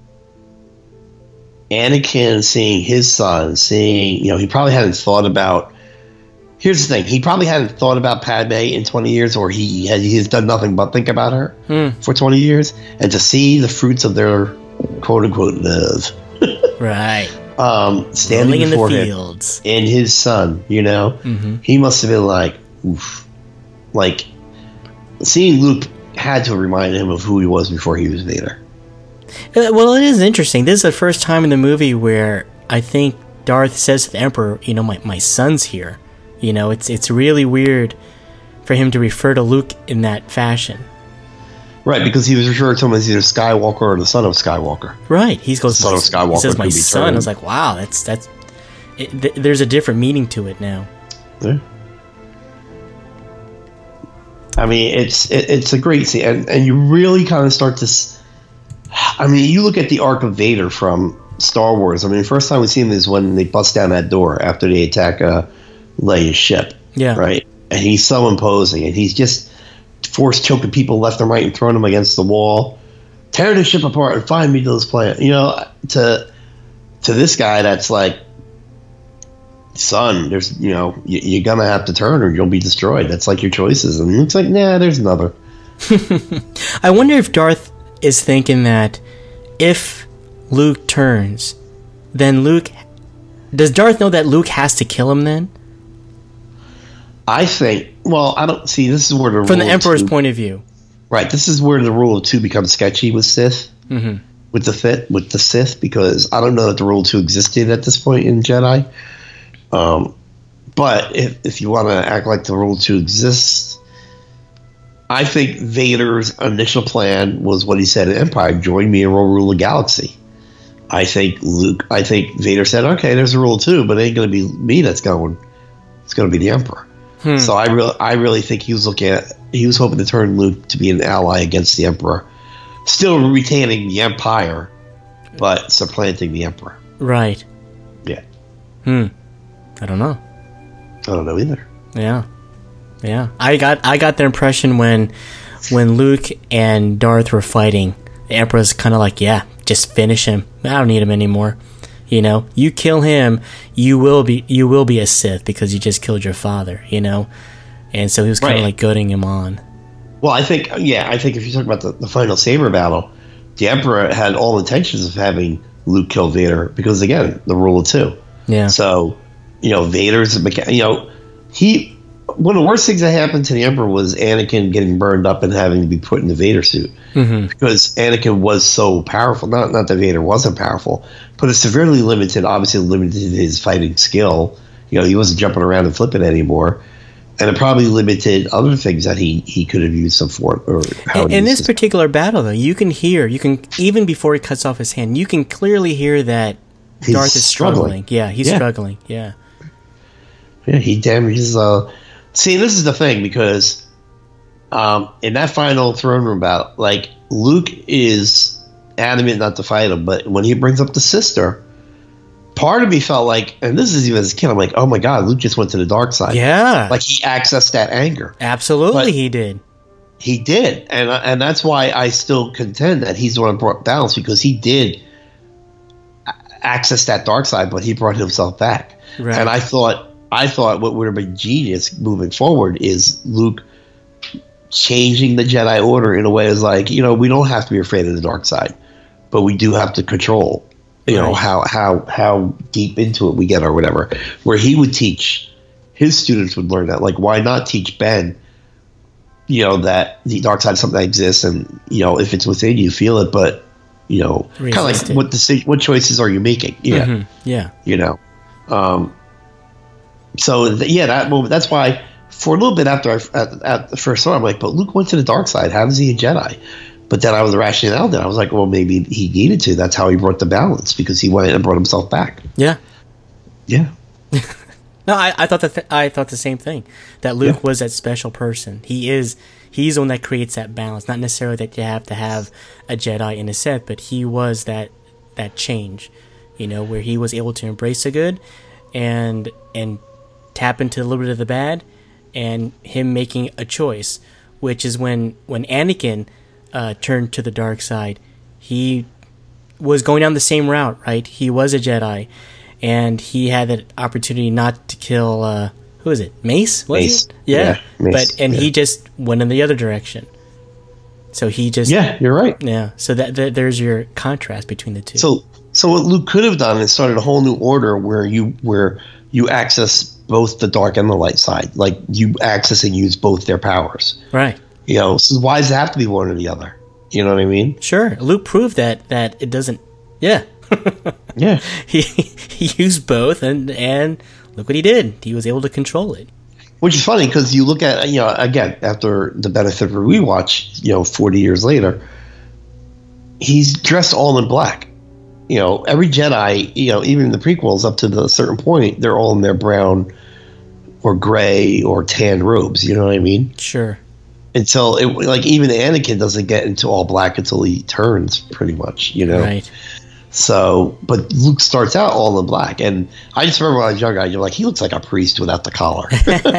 Anakin seeing his son, seeing, you know, he probably hadn't thought about, here's the thing, he probably hadn't thought about Padme in twenty years, or he has, he has done nothing but think about her hmm. for twenty years, and to see the fruits of their quote-unquote love. Right. Um, standing in before the him fields. and his son, you know, mm-hmm. he must have been like, oof. Like, seeing Luke had to remind him of who he was before he was Vader. Uh, well, it is interesting. This is the first time in the movie where I think Darth says to the Emperor, you know, my, my son's here. You know, it's it's really weird for him to refer to Luke in that fashion. Right, because he was referring to him as either Skywalker or the son of Skywalker. Right. He goes, son my, of Skywalker. He says, my be son. turned. I was like, wow, that's, that's, it, th- there's a different meaning to it now. Yeah. I mean, it's it, it's a great scene, and, and you really kind of start to. I mean, you look at the arc of Vader from Star Wars. I mean, the first time we see him is when they bust down that door after they attack uh, Leia's ship. Yeah. Right. And he's so imposing, and he's just force choking people left and right and throwing them against the wall, tear the ship apart and find me those plans. You know, to to this guy that's like, son, there's, you know, you, you're gonna have to turn or you'll be destroyed. That's like your choices. And it's like, nah, there's another. I wonder if Darth is thinking that if Luke turns, then Luke, does Darth know that Luke has to kill him then? I think, well, I don't see, this is where the from the rule Emperor's two, point of view. Right, this is where the rule of two becomes sketchy with Sith. Mm-hmm. With the fit with the Sith, because I don't know that the rule of two existed at this point in Jedi. Um, but if if you want to act like the rule of two exists, I think Vader's initial plan was what he said in Empire: join me and we'll rule the galaxy. I think Luke, I think Vader said, okay, there's a rule of two, but it ain't going to be me that's going. It's going to be the Emperor. Hmm. So I really, I really think he was looking at, he was hoping to turn Luke to be an ally against the Emperor, still retaining the Empire, but supplanting the Emperor. Right. Yeah. Hmm. I don't know. I don't know either. Yeah. Yeah. I got I got the impression when when Luke and Darth were fighting, the Emperor's kind of like, yeah, just finish him. I don't need him anymore. You know, you kill him, you will be you will be a Sith because you just killed your father, you know? And so he was kind of right. like goading him on. Well, I think, yeah, I think if you talk about the, the final saber battle, the Emperor had all intentions of having Luke kill Vader because, again, the rule of two. Yeah. So, you know, Vader's, you know, he, one of the worst things that happened to the Emperor was Anakin getting burned up and having to be put in the Vader suit. Mm-hmm. Because Anakin was so powerful. Not, not that Vader wasn't powerful, but it severely limited, obviously limited his fighting skill. You know, he wasn't jumping around and flipping anymore. And it probably limited other things that he, he could have used some for. Or how in in this particular battle, though, you can hear, you can even before he cuts off his hand, you can clearly hear that he's Darth is struggling. struggling. Yeah, he's yeah. struggling. Yeah. Yeah, he damages. Uh, see, this is the thing, because um, in that final throne room battle, like Luke is adamant not to fight him, but when he brings up the sister, part of me felt like, and this is even as a kid, I'm like, oh my god, Luke just went to the dark side. Yeah, like he accessed that anger. Absolutely, but he did. He did, and and that's why I still contend that he's the one who brought balance, because he did access that dark side, but he brought himself back. Right. And I thought, I thought what would have been genius moving forward is Luke changing the Jedi Order in a way as like, you know, we don't have to be afraid of the dark side, but we do have to control, you know, Right. how how how deep into it we get or whatever. Where he would teach his students would learn that, like, why not teach Ben, you know, that the dark side is something that exists, and you know, if it's within you, feel it, but you know, kind of like Resist it. what deci- what choices are you making? Yeah, Mhm. Yeah. you know. Um, so th- yeah, that moment. That's why for a little bit after I at, at the first saw, I'm like, but Luke went to the dark side. How is he a Jedi? But then I was rationale. Then I was like, well, maybe he needed to. That's how he brought the balance, because he went and brought himself back. Yeah. Yeah. No, I, I thought the th- I thought the same thing. That Luke Yeah. was that special person. He is. He's the one that creates that balance. Not necessarily that you have to have a Jedi in a set, but he was that that change. You know, where he was able to embrace the good, and and tap into a little bit of the bad, and him making a choice, which is when when Anakin uh, turned to the dark side. He was going down the same route, right? He was a Jedi, and he had that opportunity not to kill. Uh, who is it? Mace? Was Mace. it? Yeah, Yeah, Mace, but and yeah. he just went in the other direction. So he just Yeah, you're right. yeah. So that, that there's your contrast between the two. So, so what Luke could have done is started a whole new order where you where you access both the dark and the light side. Like you access and use both their powers. right. You know, so why does it have to be one or the other? You know what I mean? Sure, Luke proved that that it doesn't. Yeah, Yeah. he he used both, and and look what he did. He was able to control it. Which is funny because you look at, you know, again, after the benefit of a rewatch, you know, forty years later, he's dressed all in black. You know, every Jedi, you know, even in the prequels up to the certain point, they're all in their brown or gray or tan robes. You know what I mean? Sure. Until, it, like, even Anakin doesn't get into all black until he turns, pretty much, you know? Right. So, but Luke starts out all in black. And I just remember when I was younger, you're like, he looks like a priest without the collar.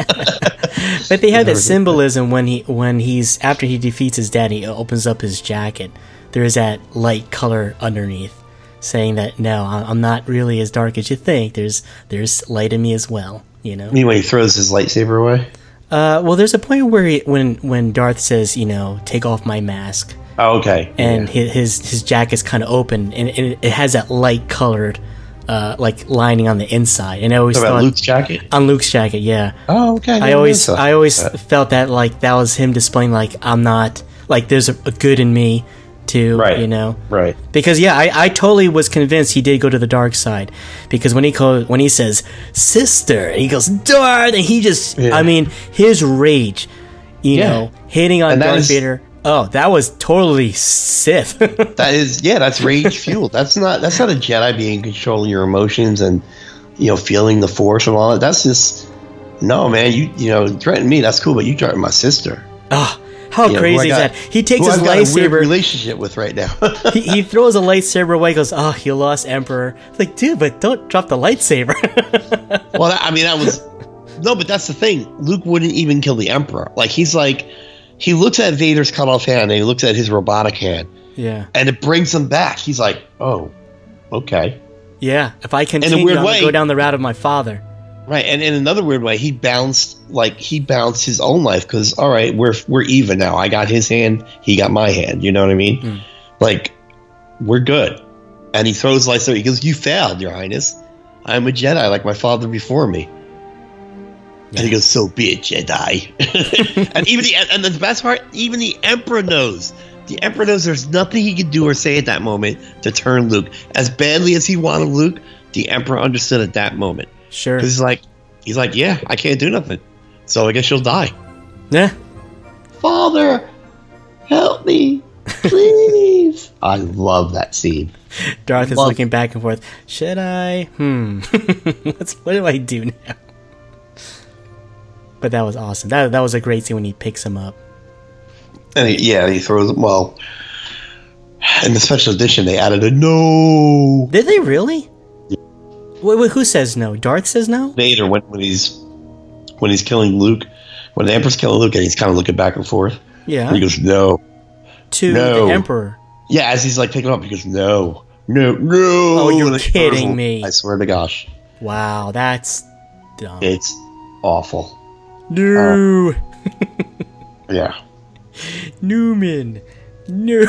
But they have that symbolism when he when he's after he defeats his dad, he opens up his jacket. There is that light color underneath, saying that no, I- I'm not really as dark as you think. There's there's light in me as well. You know. I mean, when he throws his lightsaber away? Uh, well, there's a point where he, when when Darth says, you know, take off my mask, Oh, okay. and Yeah. his his, his jacket's kind of open, and, and it, it has that light colored, uh, like lining on the inside. And I always Talking about thought Luke's jacket? on Luke's jacket, yeah. Oh, okay. I always didn't know I always that. felt that like that was him displaying like I'm not like there's a, a good in me too, Right. you know. Right. Because yeah, I, I totally was convinced he did go to the dark side, because when he call, when he says sister, and he goes Darth, and he just Yeah. I mean his rage, you Yeah. know, hitting on And that Darth is- Vader. Oh, that was totally Sith. That is, yeah, that's rage fueled. That's not that's not a Jedi being controlling your emotions and, you know, feeling the Force and all that. That's just, no, man, you you know, threaten me, that's cool, but you threaten my sister. Oh, how You know, who crazy I is got- that? He takes who his I've got a weird lightsaber. relationship with right now. he, he throws a lightsaber away. Goes, oh, you lost Emperor. It's like, dude, but don't drop the lightsaber. Well, that, I mean, that was no, but that's the thing. Luke wouldn't even kill the Emperor. Like, he's like, he looks at Vader's cut off hand and he looks at his robotic hand, yeah, and it brings him back. He's like, oh, okay, yeah. If I continue, weird I'm gonna way- go down the route of my father. right. And in another weird way, he bounced like he bounced his own life because all right, we're we're even now. I got his hand, he got my hand. You know what I mean? Mm. Like, we're good. And he throws lightsaber. He goes, "You failed, Your Highness. I'm a Jedi, like my father before me." And he goes, "So be it, Jedi." and even the and the best part, even the Emperor knows. The Emperor knows there's nothing he can do or say at that moment to turn Luke. As badly as he wanted Luke, the Emperor understood at that moment. Sure. Because he's like, he's like, yeah, I can't do nothing. So I guess you'll die. Yeah. Father, help me, please. I love that scene. Darth is Love- looking back and forth. Should I? Hmm. What's, what do I do now? But that was awesome. That that was a great scene when he picks him up. And he, yeah, he throws him. Well, in the special edition, they added a no. Did they really? Yeah. Wait, wait, who says no? Darth says no? Vader, when, when he's when he's killing Luke, when the Emperor's killing Luke, and he's kind of looking back and forth. Yeah. And he goes, no. To no. the Emperor. Yeah, as he's like picking him up, he goes, no, no, no. Oh, you're and kidding him. me. I swear to gosh. Wow, that's dumb. It's awful. No. Uh, yeah. Newman. No.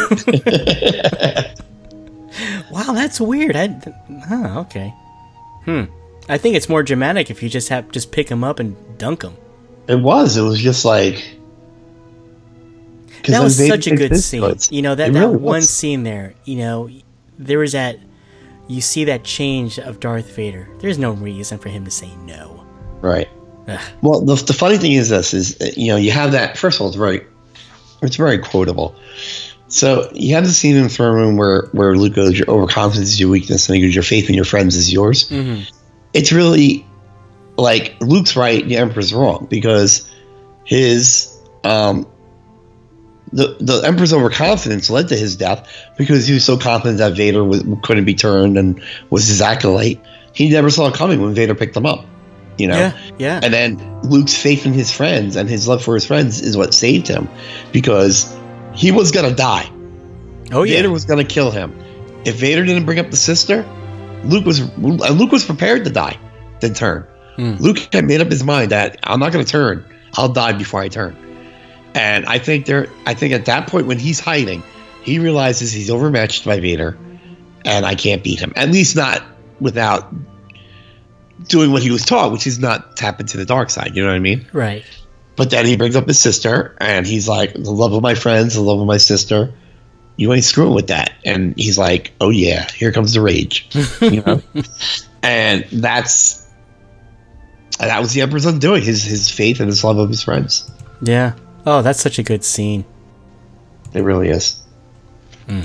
Wow, that's weird. I, huh, okay. Hmm. I think it's more dramatic if you just have just pick him up and dunk him. It was. It was just like. That was such a good scene. Voice. You know, that, it that really one was. scene there, you know, there was that, you see that change of Darth Vader. There's no reason for him to say no. Right. Ugh. Well, the, the funny thing is this, is, you know, you have that, first of all, it's very, it's very quotable. So you have the scene in the throne room where, where Luke goes, your overconfidence is your weakness, and he goes, your faith in your friends is yours. Mm-hmm. It's really, like, Luke's right, the Emperor's wrong, because his, um, The the Emperor's overconfidence led to his death because he was so confident that Vader was, couldn't be turned and was his acolyte. He never saw it coming when Vader picked him up, you know. Yeah, yeah. And then Luke's faith in his friends and his love for his friends is what saved him, because he was gonna die. Oh yeah. Vader was gonna kill him. If Vader didn't bring up the sister, Luke was Luke was prepared to die, then turn. Mm. Luke had made up his mind that I'm not gonna turn. I'll die before I turn. And I think there, I think at that point when he's hiding, he realizes he's overmatched by Vader, and I can't beat him. At least not without doing what he was taught, which is not tap into the dark side. You know what I mean? Right. But then he brings up his sister, and he's like, "The love of my friends, the love of my sister. You ain't screwing with that." And he's like, "Oh yeah, here comes the rage," you know. And that's that was the Emperor's undoing, his his faith and his love of his friends. Yeah. Oh, that's such a good scene. It really is. Mm.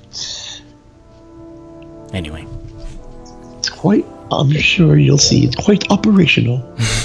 Anyway. It's quite, I'm sure you'll see, it's quite operational.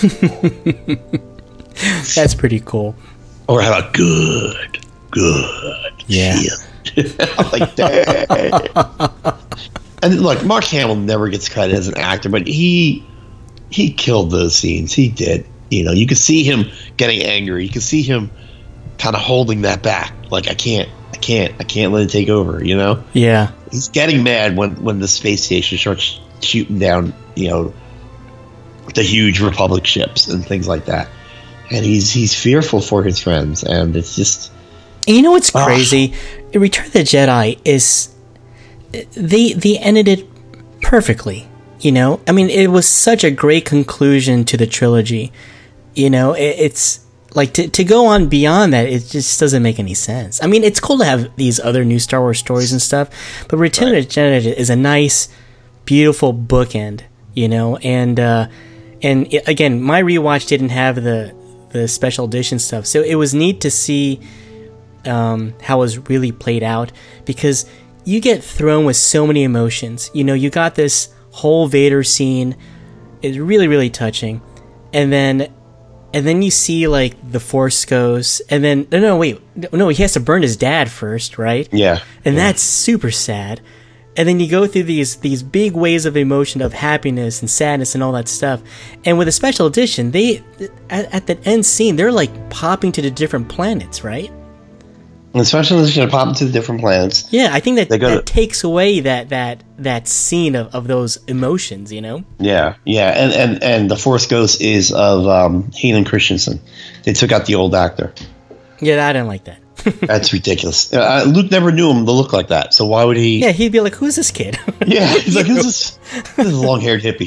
That's pretty cool. Or how about good, good. Yeah. Like that. And look, Mark Hamill never gets credit as an actor, but he he killed those scenes. He did. You know, you could see him getting angry. You could see him kind of holding that back. Like, I can't, I can't, I can't let it take over, you know? Yeah. He's getting mad when, when the space station starts shooting down, you know, the huge Republic ships and things like that. And he's he's fearful for his friends, and it's just... And you know what's crazy? Uh, Return of the Jedi is... They, they ended it perfectly, you know? I mean, it was such a great conclusion to the trilogy. You know, it, it's... Like, to, to go on beyond that, it just doesn't make any sense. I mean, it's cool to have these other new Star Wars stories and stuff, but Return right. of the Jedi is a nice, beautiful bookend, you know? And, uh, and it, again, my rewatch didn't have the, the special edition stuff, so it was neat to see um, how it was really played out, because you get thrown with so many emotions. You know, you got this whole Vader scene, it's really, really touching, and then... And then you see, like, the Force goes, and then, no, no, wait, no, he has to burn his dad first, right? Yeah. And yeah. that's super sad. And then you go through these these big waves of emotion of happiness and sadness and all that stuff. And with a special edition, they, at, at the end scene, they're, like, popping to the different planets, right? And the special edition pop to the different planets. Yeah, I think that, that to- takes away that that that scene of, of those emotions, you know? Yeah, yeah, and, and, and the Force Ghost is of um, Hayden Christensen. They took out the old actor. Yeah, I didn't like that. That's ridiculous. Uh, Luke never knew him to look like that, so why would he... Yeah, he'd be like, who's this kid? Yeah, he's like, who's this, this is a long-haired hippie?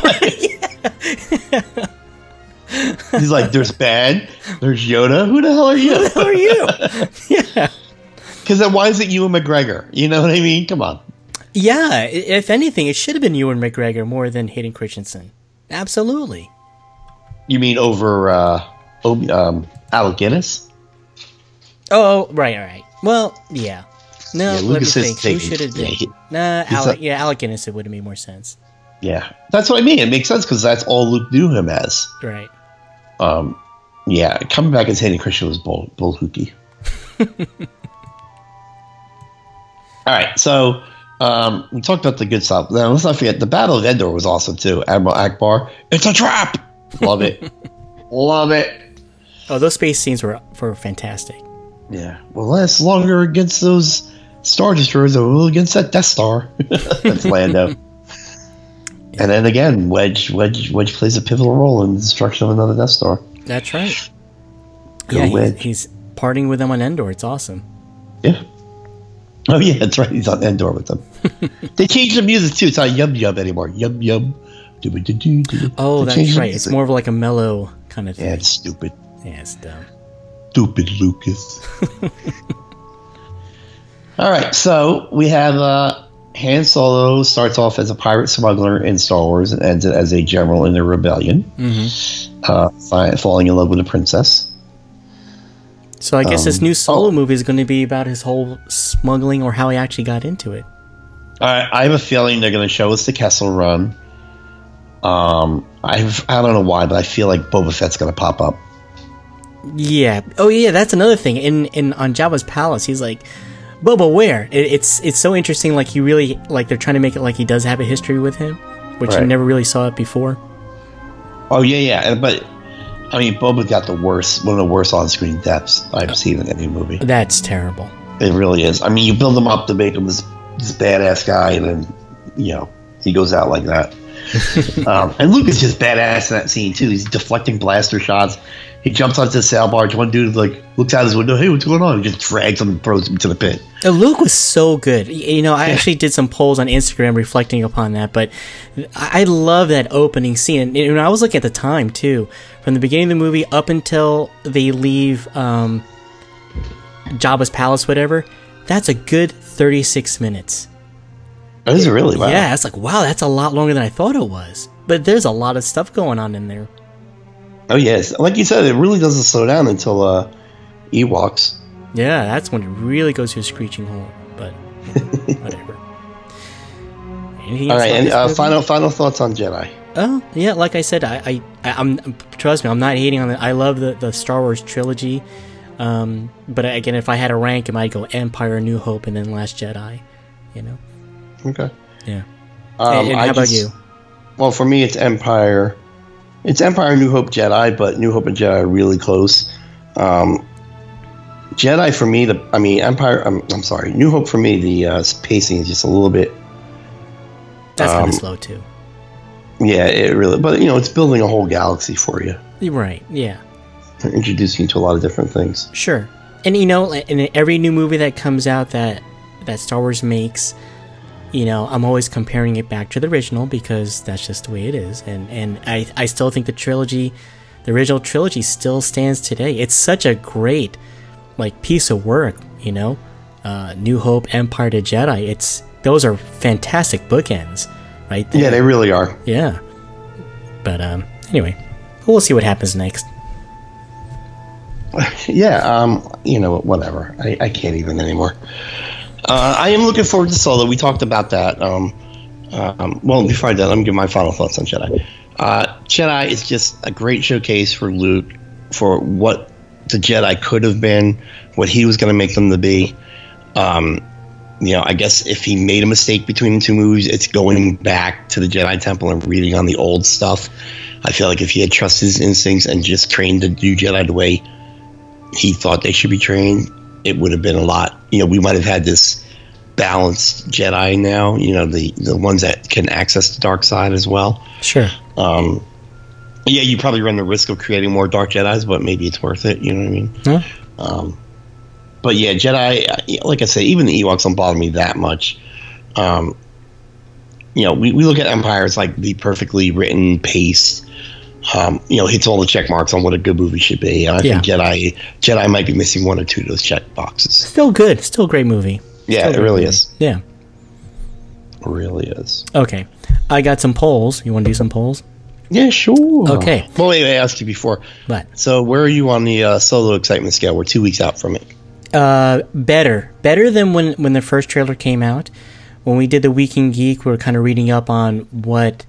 He's like, there's Ben, there's Yoda. Who the hell are you? Who the hell are you? Yeah. Because then why is it Ewan McGregor? You know what I mean? Come on. Yeah, if anything, it should have been Ewan McGregor more than Hayden Christensen. Absolutely. You mean over uh, Obi- um, Alec Guinness? Oh, right, right. Well, yeah. No, Yeah, let me Lucas is think. Who taking- should have been? yeah, he- nah, he's Alec, a- yeah, Alec Guinness, it would have made more sense. Yeah, that's what I mean. It makes sense because that's all Luke knew him as. Right. Um, yeah, coming back as Hayden Christensen was bull, bull hooky. All right, so um, we talked about the good stuff. Now let's not forget the Battle of Endor was awesome too. Admiral Akbar, it's a trap. Love it, love it. Oh, those space scenes were were fantastic. Yeah, well, last longer against those Star Destroyers than will against that Death Star. That's Lando. And then again, Wedge, Wedge, Wedge plays a pivotal role in the destruction of another Death Star. That's right. Go yeah, Wedge. he's, he's partying with them on Endor. It's awesome. Yeah. Oh yeah, that's right. He's on Endor with them. They changed the music too. It's not yub yub anymore. Yub yub. Do-ba-do-do-do. Oh, They that's changed the right. It's music. more of like a mellow kind of thing. Yeah, it's stupid. Yeah, it's dumb. Stupid Lucas. All right, so we have uh, Han Solo starts off as a pirate smuggler in Star Wars and ends as a general in the rebellion, Mm-hmm. uh, fi- falling in love with a princess. So I guess this Um, new Solo oh. movie is going to be about his whole smuggling or how he actually got into it. I, I have a feeling they're going to show us the Kessel Run. Um, I've, I don't know why, but I feel like Boba Fett's going to pop up. Yeah. Oh, yeah. That's another thing. In in on Jabba's palace, he's like, Boba, where? It, it's it's so interesting. Like he really like they're trying to make it like he does have a history with him, which you Right. never really saw it before. Oh yeah, yeah, and- but I mean, Boba got the worst, one of the worst on-screen deaths I've seen in any movie. That's terrible. It really is. I mean, you build him up to make him this, this badass guy, and then you know he goes out like that. um, and Luke is just badass in that scene too. He's deflecting blaster shots. He jumps onto the sail barge. One dude like looks out his window. Hey, what's going on? He just drags him and throws him to the pit. Uh, Luke was so good. Y- You know, I actually did some polls on Instagram reflecting upon that, but I I love that opening scene. And and I was looking at the time, too. From the beginning of the movie up until they leave um, Jabba's palace, whatever, that's a good thirty-six minutes. Oh, is it really? Wow. Yeah, it's like, wow, that's a lot longer than I thought it was. But there's a lot of stuff going on in there. Oh yes. Like you said, it really doesn't slow down until uh, Ewoks. Yeah, that's when it really goes to a screeching halt. But whatever. Anything All else right, about and this uh, movie? final final thoughts on Jedi. Oh yeah, like I said, I, I, I I'm trust me, I'm not hating on it. I love the, the Star Wars trilogy, um, but again, if I had a rank, it might go Empire, New Hope, and then Last Jedi. You know? Okay. Yeah. Um, and and I how about just- you? Well, for me, it's Empire. It's Empire, New Hope, Jedi, but New Hope and Jedi are really close. Um, Jedi for me, the I mean Empire. I'm, I'm sorry, New Hope for me. The uh, pacing is just a little bit. That's kind um, of slow too. Yeah, it really. But you know, it's building a whole galaxy for you, You're right. Yeah. introducing you to a lot of different things. Sure. And you know, in every new movie that comes out that that Star Wars makes, you know, I'm always comparing it back to the original because that's just the way it is. And and I, I still think the trilogy, the original trilogy still stands today. It's such a great, like, piece of work, you know? Uh, New Hope, Empire to Jedi. It's those are fantastic bookends, right there. Yeah, they really are. Yeah. But um, anyway, we'll see what happens next. Yeah, um, you know, whatever. I, I can't even anymore. Uh, I am looking forward to Solo. We talked about that. Um, um, well, before I do, let me give my final thoughts on Jedi. Uh, Jedi is just a great showcase for Luke for what the Jedi could have been, what he was going to make them to be. Um, you know, I guess if he made a mistake between the two movies, it's going back to the Jedi Temple and reading on the old stuff. I feel like if he had trusted his instincts and just trained the new Jedi the way he thought they should be trained, it would have been a lot. You know, we might have had this balanced Jedi now, you know, the, the ones that can access the dark side as well. Sure. Um, yeah, you probably run the risk of creating more dark Jedis, but maybe it's worth it. You know what I mean? Huh? Um, but yeah, Jedi, like I said, even the Ewoks don't bother me that much. Um, you know, we, we look at Empire as like the perfectly written, paced, um, you know, hits all the check marks on what a good movie should be. And I Yeah. think Jedi Jedi might be missing one or two of those check boxes. Still good. Still a great movie. Yeah, Still a it great really movie. is. Yeah. It really is. Okay. I got some polls. You want to do some polls? Yeah, sure. Okay. Well, wait, I asked you before. What? So, where are you on the uh, Solo excitement scale? We're two weeks out from it. Uh, better. Better than when, when the first trailer came out. When we did the Week in Geek, we were kind of reading up on what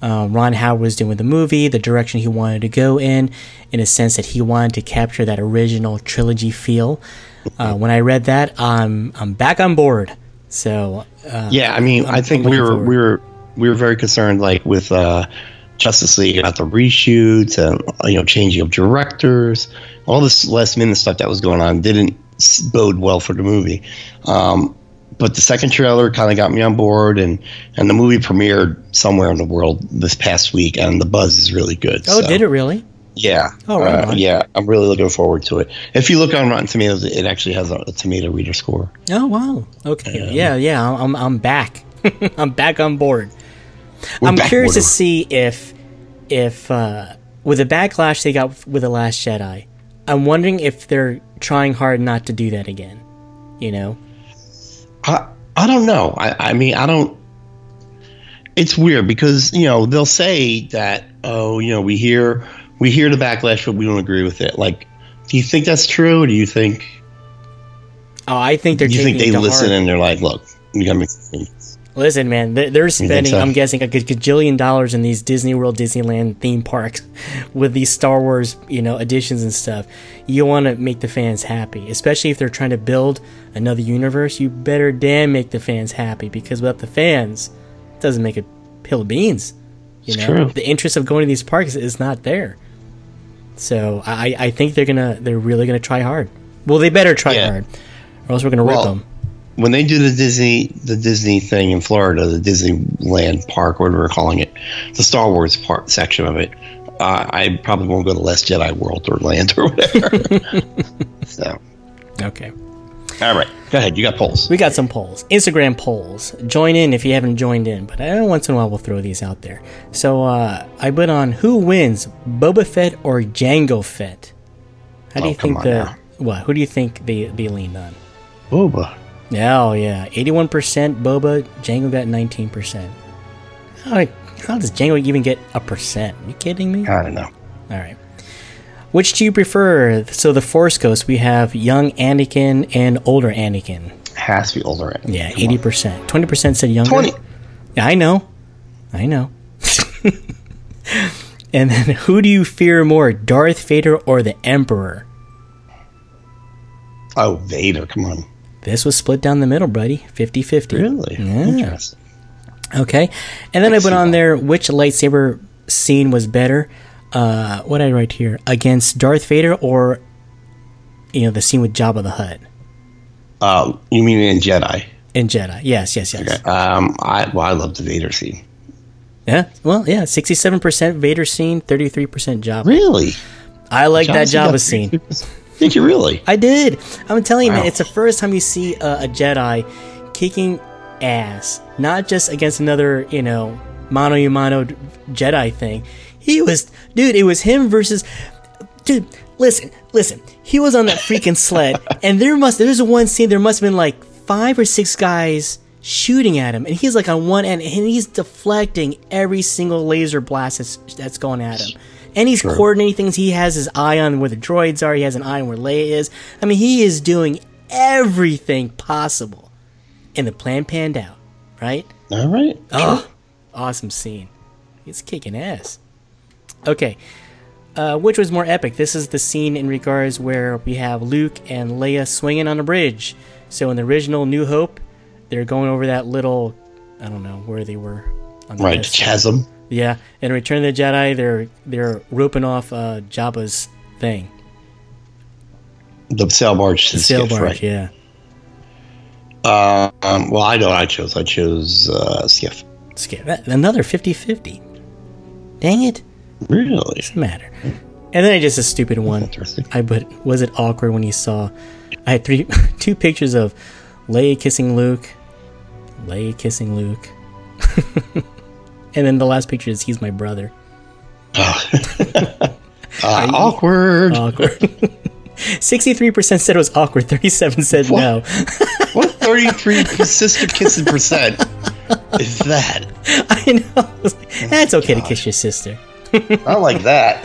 uh, Ron Howard was doing with the movie, the direction he wanted to go in, in a sense that he wanted to capture that original trilogy feel. Uh, when I read that, I'm I'm back on board. So uh, yeah, I mean, I'm, I think I'm we were forward. we were we were very concerned, like with uh, Justice League about the reshoots and you know changing of directors, all this last minute stuff that was going on didn't bode well for the movie. Um, but the second trailer kind of got me on board, and, and the movie premiered somewhere in the world this past week, and the buzz is really good. Oh, so, did it really? Yeah. Oh, right uh, on. yeah, I'm really looking forward to it. If you look on Rotten Tomatoes, it actually has a, a tomato reader score. Oh wow. Okay. Um, yeah, yeah. I'm I'm back. I'm back on board. We're I'm back curious to order. see if if uh, with the backlash they got with The Last Jedi, I'm wondering if they're trying hard not to do that again. You know? I I don't know. I, I mean, I don't. It's weird because you know they'll say that oh you know we hear we hear the backlash but we don't agree with it. Like, do you think that's true? Or do you think Oh, I think they're do you taking think they it to listen heart. and they're like, look, we gotta make some changes. Listen, man, they're, they're spending, so? I'm guessing, a g- gajillion dollars in these Disney World, Disneyland theme parks with these Star Wars, you know, additions and stuff. You want to make the fans happy, especially if they're trying to build another universe. You better damn make the fans happy, because without the fans, it doesn't make a pill of beans. You It's know, true. the interest of going to these parks is not there. So I, I think they're gonna, they're really gonna try hard. Well, they better try Yeah. hard, or else we're gonna rip Well, them. When they do the Disney the Disney thing in Florida, the Disneyland park, whatever we're calling it, the Star Wars part section of it, uh, I probably won't go to Last Jedi World or Land or whatever. So, Okay. all right, go ahead. You got polls. We got some polls. Instagram polls. Join in if you haven't joined in, but I, once in a while we'll throw these out there. So uh, I put on who wins, Boba Fett or Jango Fett? How do Oh, you come think on the now. what? Who do you think they they leaned on? Boba. Oh yeah, eighty-one percent Boba. Django got nineteen percent. How, how does Django even get a percent? Are you kidding me? I don't know. All right. Which do you prefer? So the Force Ghost, we have young Anakin and older Anakin. Has to be older. Yeah, Come eighty on. percent. twenty percent said younger. twenty. Yeah, I know. I know. And then who do you fear more, Darth Vader or the Emperor? Oh, Vader. Come on. This was split down the middle, buddy. fifty-fifty. Really? Yeah. Interesting. Okay. And then I, I put see on that. there which lightsaber scene was better. Uh, what did I write here? Against Darth Vader or, you know, the scene with Jabba the Hutt Uh, you mean in Jedi? in Jedi? Yes, yes, yes. Okay. Um, I well, I love the Vader scene. Yeah. Well, yeah. sixty-seven percent Vader scene, thirty-three percent Jabba. Really? I like that Jabba's got Jabba scene. Did you really? I did. I'm telling you, man, Wow. it's the first time you see a, a Jedi kicking ass, not just against another, you know, mano a mano Jedi thing. He was, dude, it was him versus, dude, listen, listen. He was on that freaking sled, and there must, there's one scene, there must have been like five or six guys shooting at him, and he's like on one end, and he's deflecting every single laser blast that's, that's going at him. And he's Sure. coordinating things. He has his eye on where the droids are. He has an eye on where Leia is. I mean, he is doing everything possible. And the plan panned out, right? All right. Oh, awesome scene. He's kicking ass. Okay. Uh, which was more epic? This is the scene in regards where we have Luke and Leia swinging on a bridge. So in the original New Hope, they're going over that little, I don't know where they were. On the Right. west side. Chasm. Yeah, in Return of the Jedi, they're they're roping off uh, Jabba's thing, The sail barge. to the sail Skiff, barge. right. Yeah, Uh, um, well, I know what I chose. I chose uh, Skiff. Skip. That- Another fifty-fifty. Dang it, Really? doesn't matter. And then I just a stupid one. Interesting. I but was it awkward when you saw? I had three two pictures of Leia kissing Luke, Leia kissing Luke, and then the last picture is he's my brother. Uh, awkward. Awkward. Sixty-three percent said it was awkward. Thirty-seven said What? no. What thirty-three sister kissing percent is that? I know. I was like, That's okay to kiss your sister. Not like that.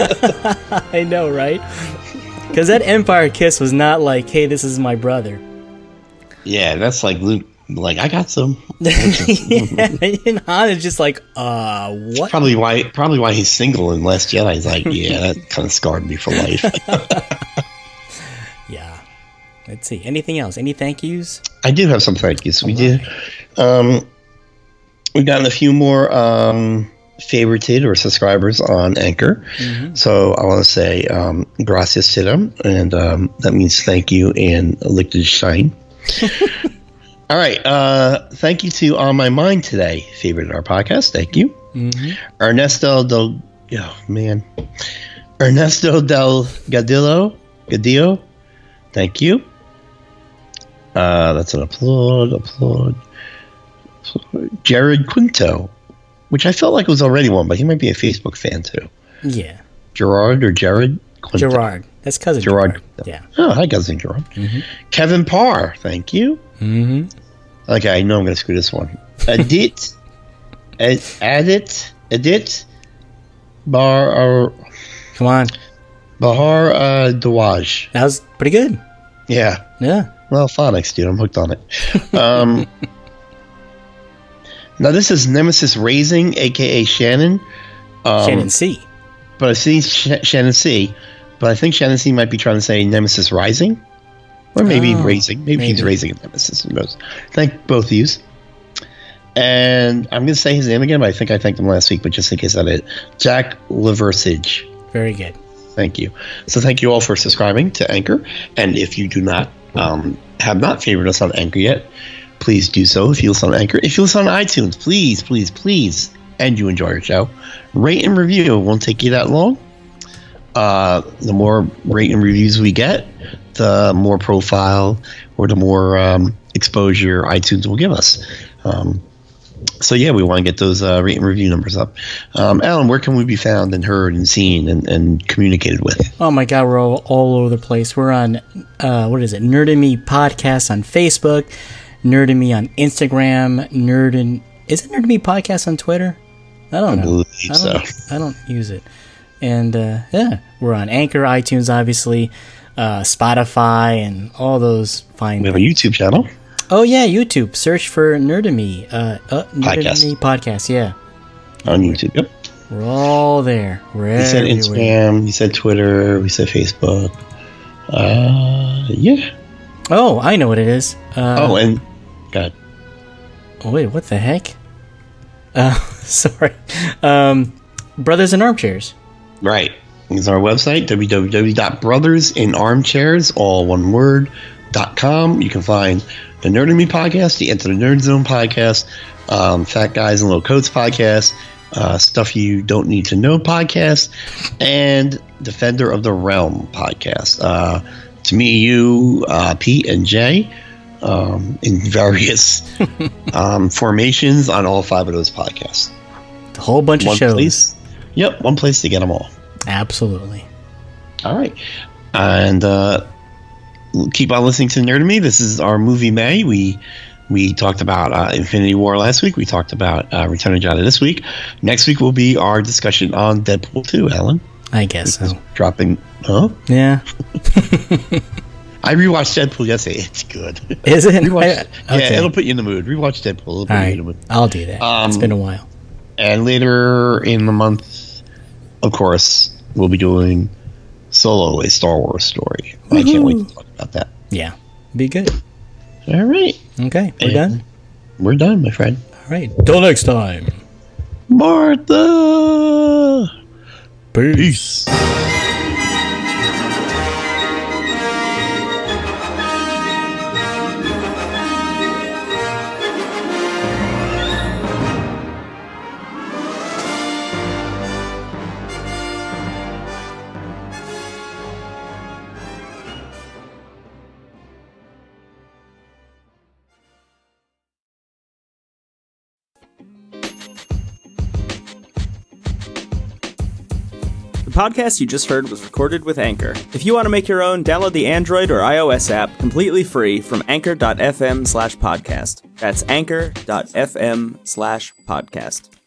I know, right? Because that Empire kiss was not like, hey, this is my brother. Yeah, that's like Luke Like, I got some. Yeah, and Han is just like, uh, what? Probably why. Probably why he's single in Last Jedi. He's like, yeah, that kind of scarred me for life. Yeah. Let's see. Anything else? Any thank yous? I do have some thank yous. We did. Um, we've gotten a few more um, favorited or subscribers on Anchor. Mm-hmm. So I want to say um, gracias to them, and um, that means thank you in Liechtenstein. All right. Uh, thank you to On My Mind today. Favorited our podcast. Thank you. Mm-hmm. Ernesto del. Oh man. Ernesto del Gadillo. Gadillo. Thank you. Uh, that's an applaud. Applaud. Jared Quinto, which I felt like was already one, but he might be a Facebook fan too. Yeah. Gerard or Jared Quinto. Gerard. That's cousin Gerard. Gerard. Yeah. Oh, hi, cousin Gerard. Mm-hmm. Kevin Parr. Thank you. Mm-hmm. Okay, I know I'm going to screw this one. Edit, ed, edit, edit, bar, uh, come on, Bahar uh, Dawaj. That was pretty good. Yeah, yeah. Well, phonics, dude, I'm hooked on it. Um, now this is Nemesis Raising, aka Shannon. Um, Shannon C. But I see Sh- Shannon C. But I think Shannon C. might be trying to say Nemesis Rising. Or maybe oh, raising. Maybe, maybe he's raising a nemesis. Thank both of you. And I'm going to say his name again, but I think I thanked him last week, but just in case I did. Jack Leversige. Very good. Thank you. So thank you all for subscribing to Anchor. And if you do not um, have not favored us on Anchor yet, please do so if you listen on Anchor. If you listen on iTunes, please, please, please, and you enjoy our show, rate and review. It won't take you that long. Uh, the more rate and reviews we get, the more profile or the more um, exposure iTunes will give us. Um, so, yeah, we want to get those uh, rate and review numbers up. Um, Alan, where can we be found and heard and seen and, and communicated with? Oh, my God, we're all, all over the place. We're on, uh, what is it, Nerd and Me Podcast on Facebook, Nerd and Me on Instagram, Nerd and... Is it Nerd and Me Podcast on Twitter? I don't I know. believe I don't, so. I don't use it. And, uh, yeah, we're on Anchor, iTunes, obviously, uh, Spotify, and all those fine We have a YouTube channel. Oh, yeah, YouTube. Search for Nerd and Me. Uh, uh, Nerd Podcast. and Me Podcast, yeah. On YouTube, yep. We're all there. We're We said everywhere. Instagram, we said Twitter, we said Facebook. Uh, yeah. Oh, I know what it is. Uh, oh, and... God. Oh, wait, what the heck? Uh, sorry. Um, Brothers in Armchairs. Right. It's our website, w w w dot brothers in armchairs, all one word, dot com. You can find the Nerd and Me podcast, the Enter the Nerd Zone podcast, um, Fat Guys and Low Coats podcast, uh, Stuff You Don't Need to Know podcast, and Defender of the Realm podcast. Uh, to me, you, uh, Pete, and Jay, um, in various um, formations on all five of those podcasts. A whole bunch one of shows. Place, yep, one place to get them all. Absolutely. All right. And uh, keep on listening to Nerd and Me. This is our movie May. We we talked about uh, Infinity War last week. We talked about uh, Return of Jedi this week. Next week will be our discussion on Deadpool two, Alan. I guess so. Dropping. Huh? Yeah. I rewatched Deadpool yesterday. It's good. Is it? Rewatch, I, okay. Yeah, it'll put you in the mood. Rewatch Deadpool. It'll put All you right. in the mood. I'll do that. Um, it's been a while. And later in the month, of course, we'll be doing Solo, a Star Wars story. Woo-hoo. I can't wait to talk about that. Yeah. Be good. All right. Okay. We're and done? We're done, my friend. All right. Till next time. Martha! Peace. Peace. The podcast you just heard was recorded with Anchor. If you want to make your own, download the Android or iOS app completely free from anchor dot f m slash podcast. That's anchor dot f m slash podcast.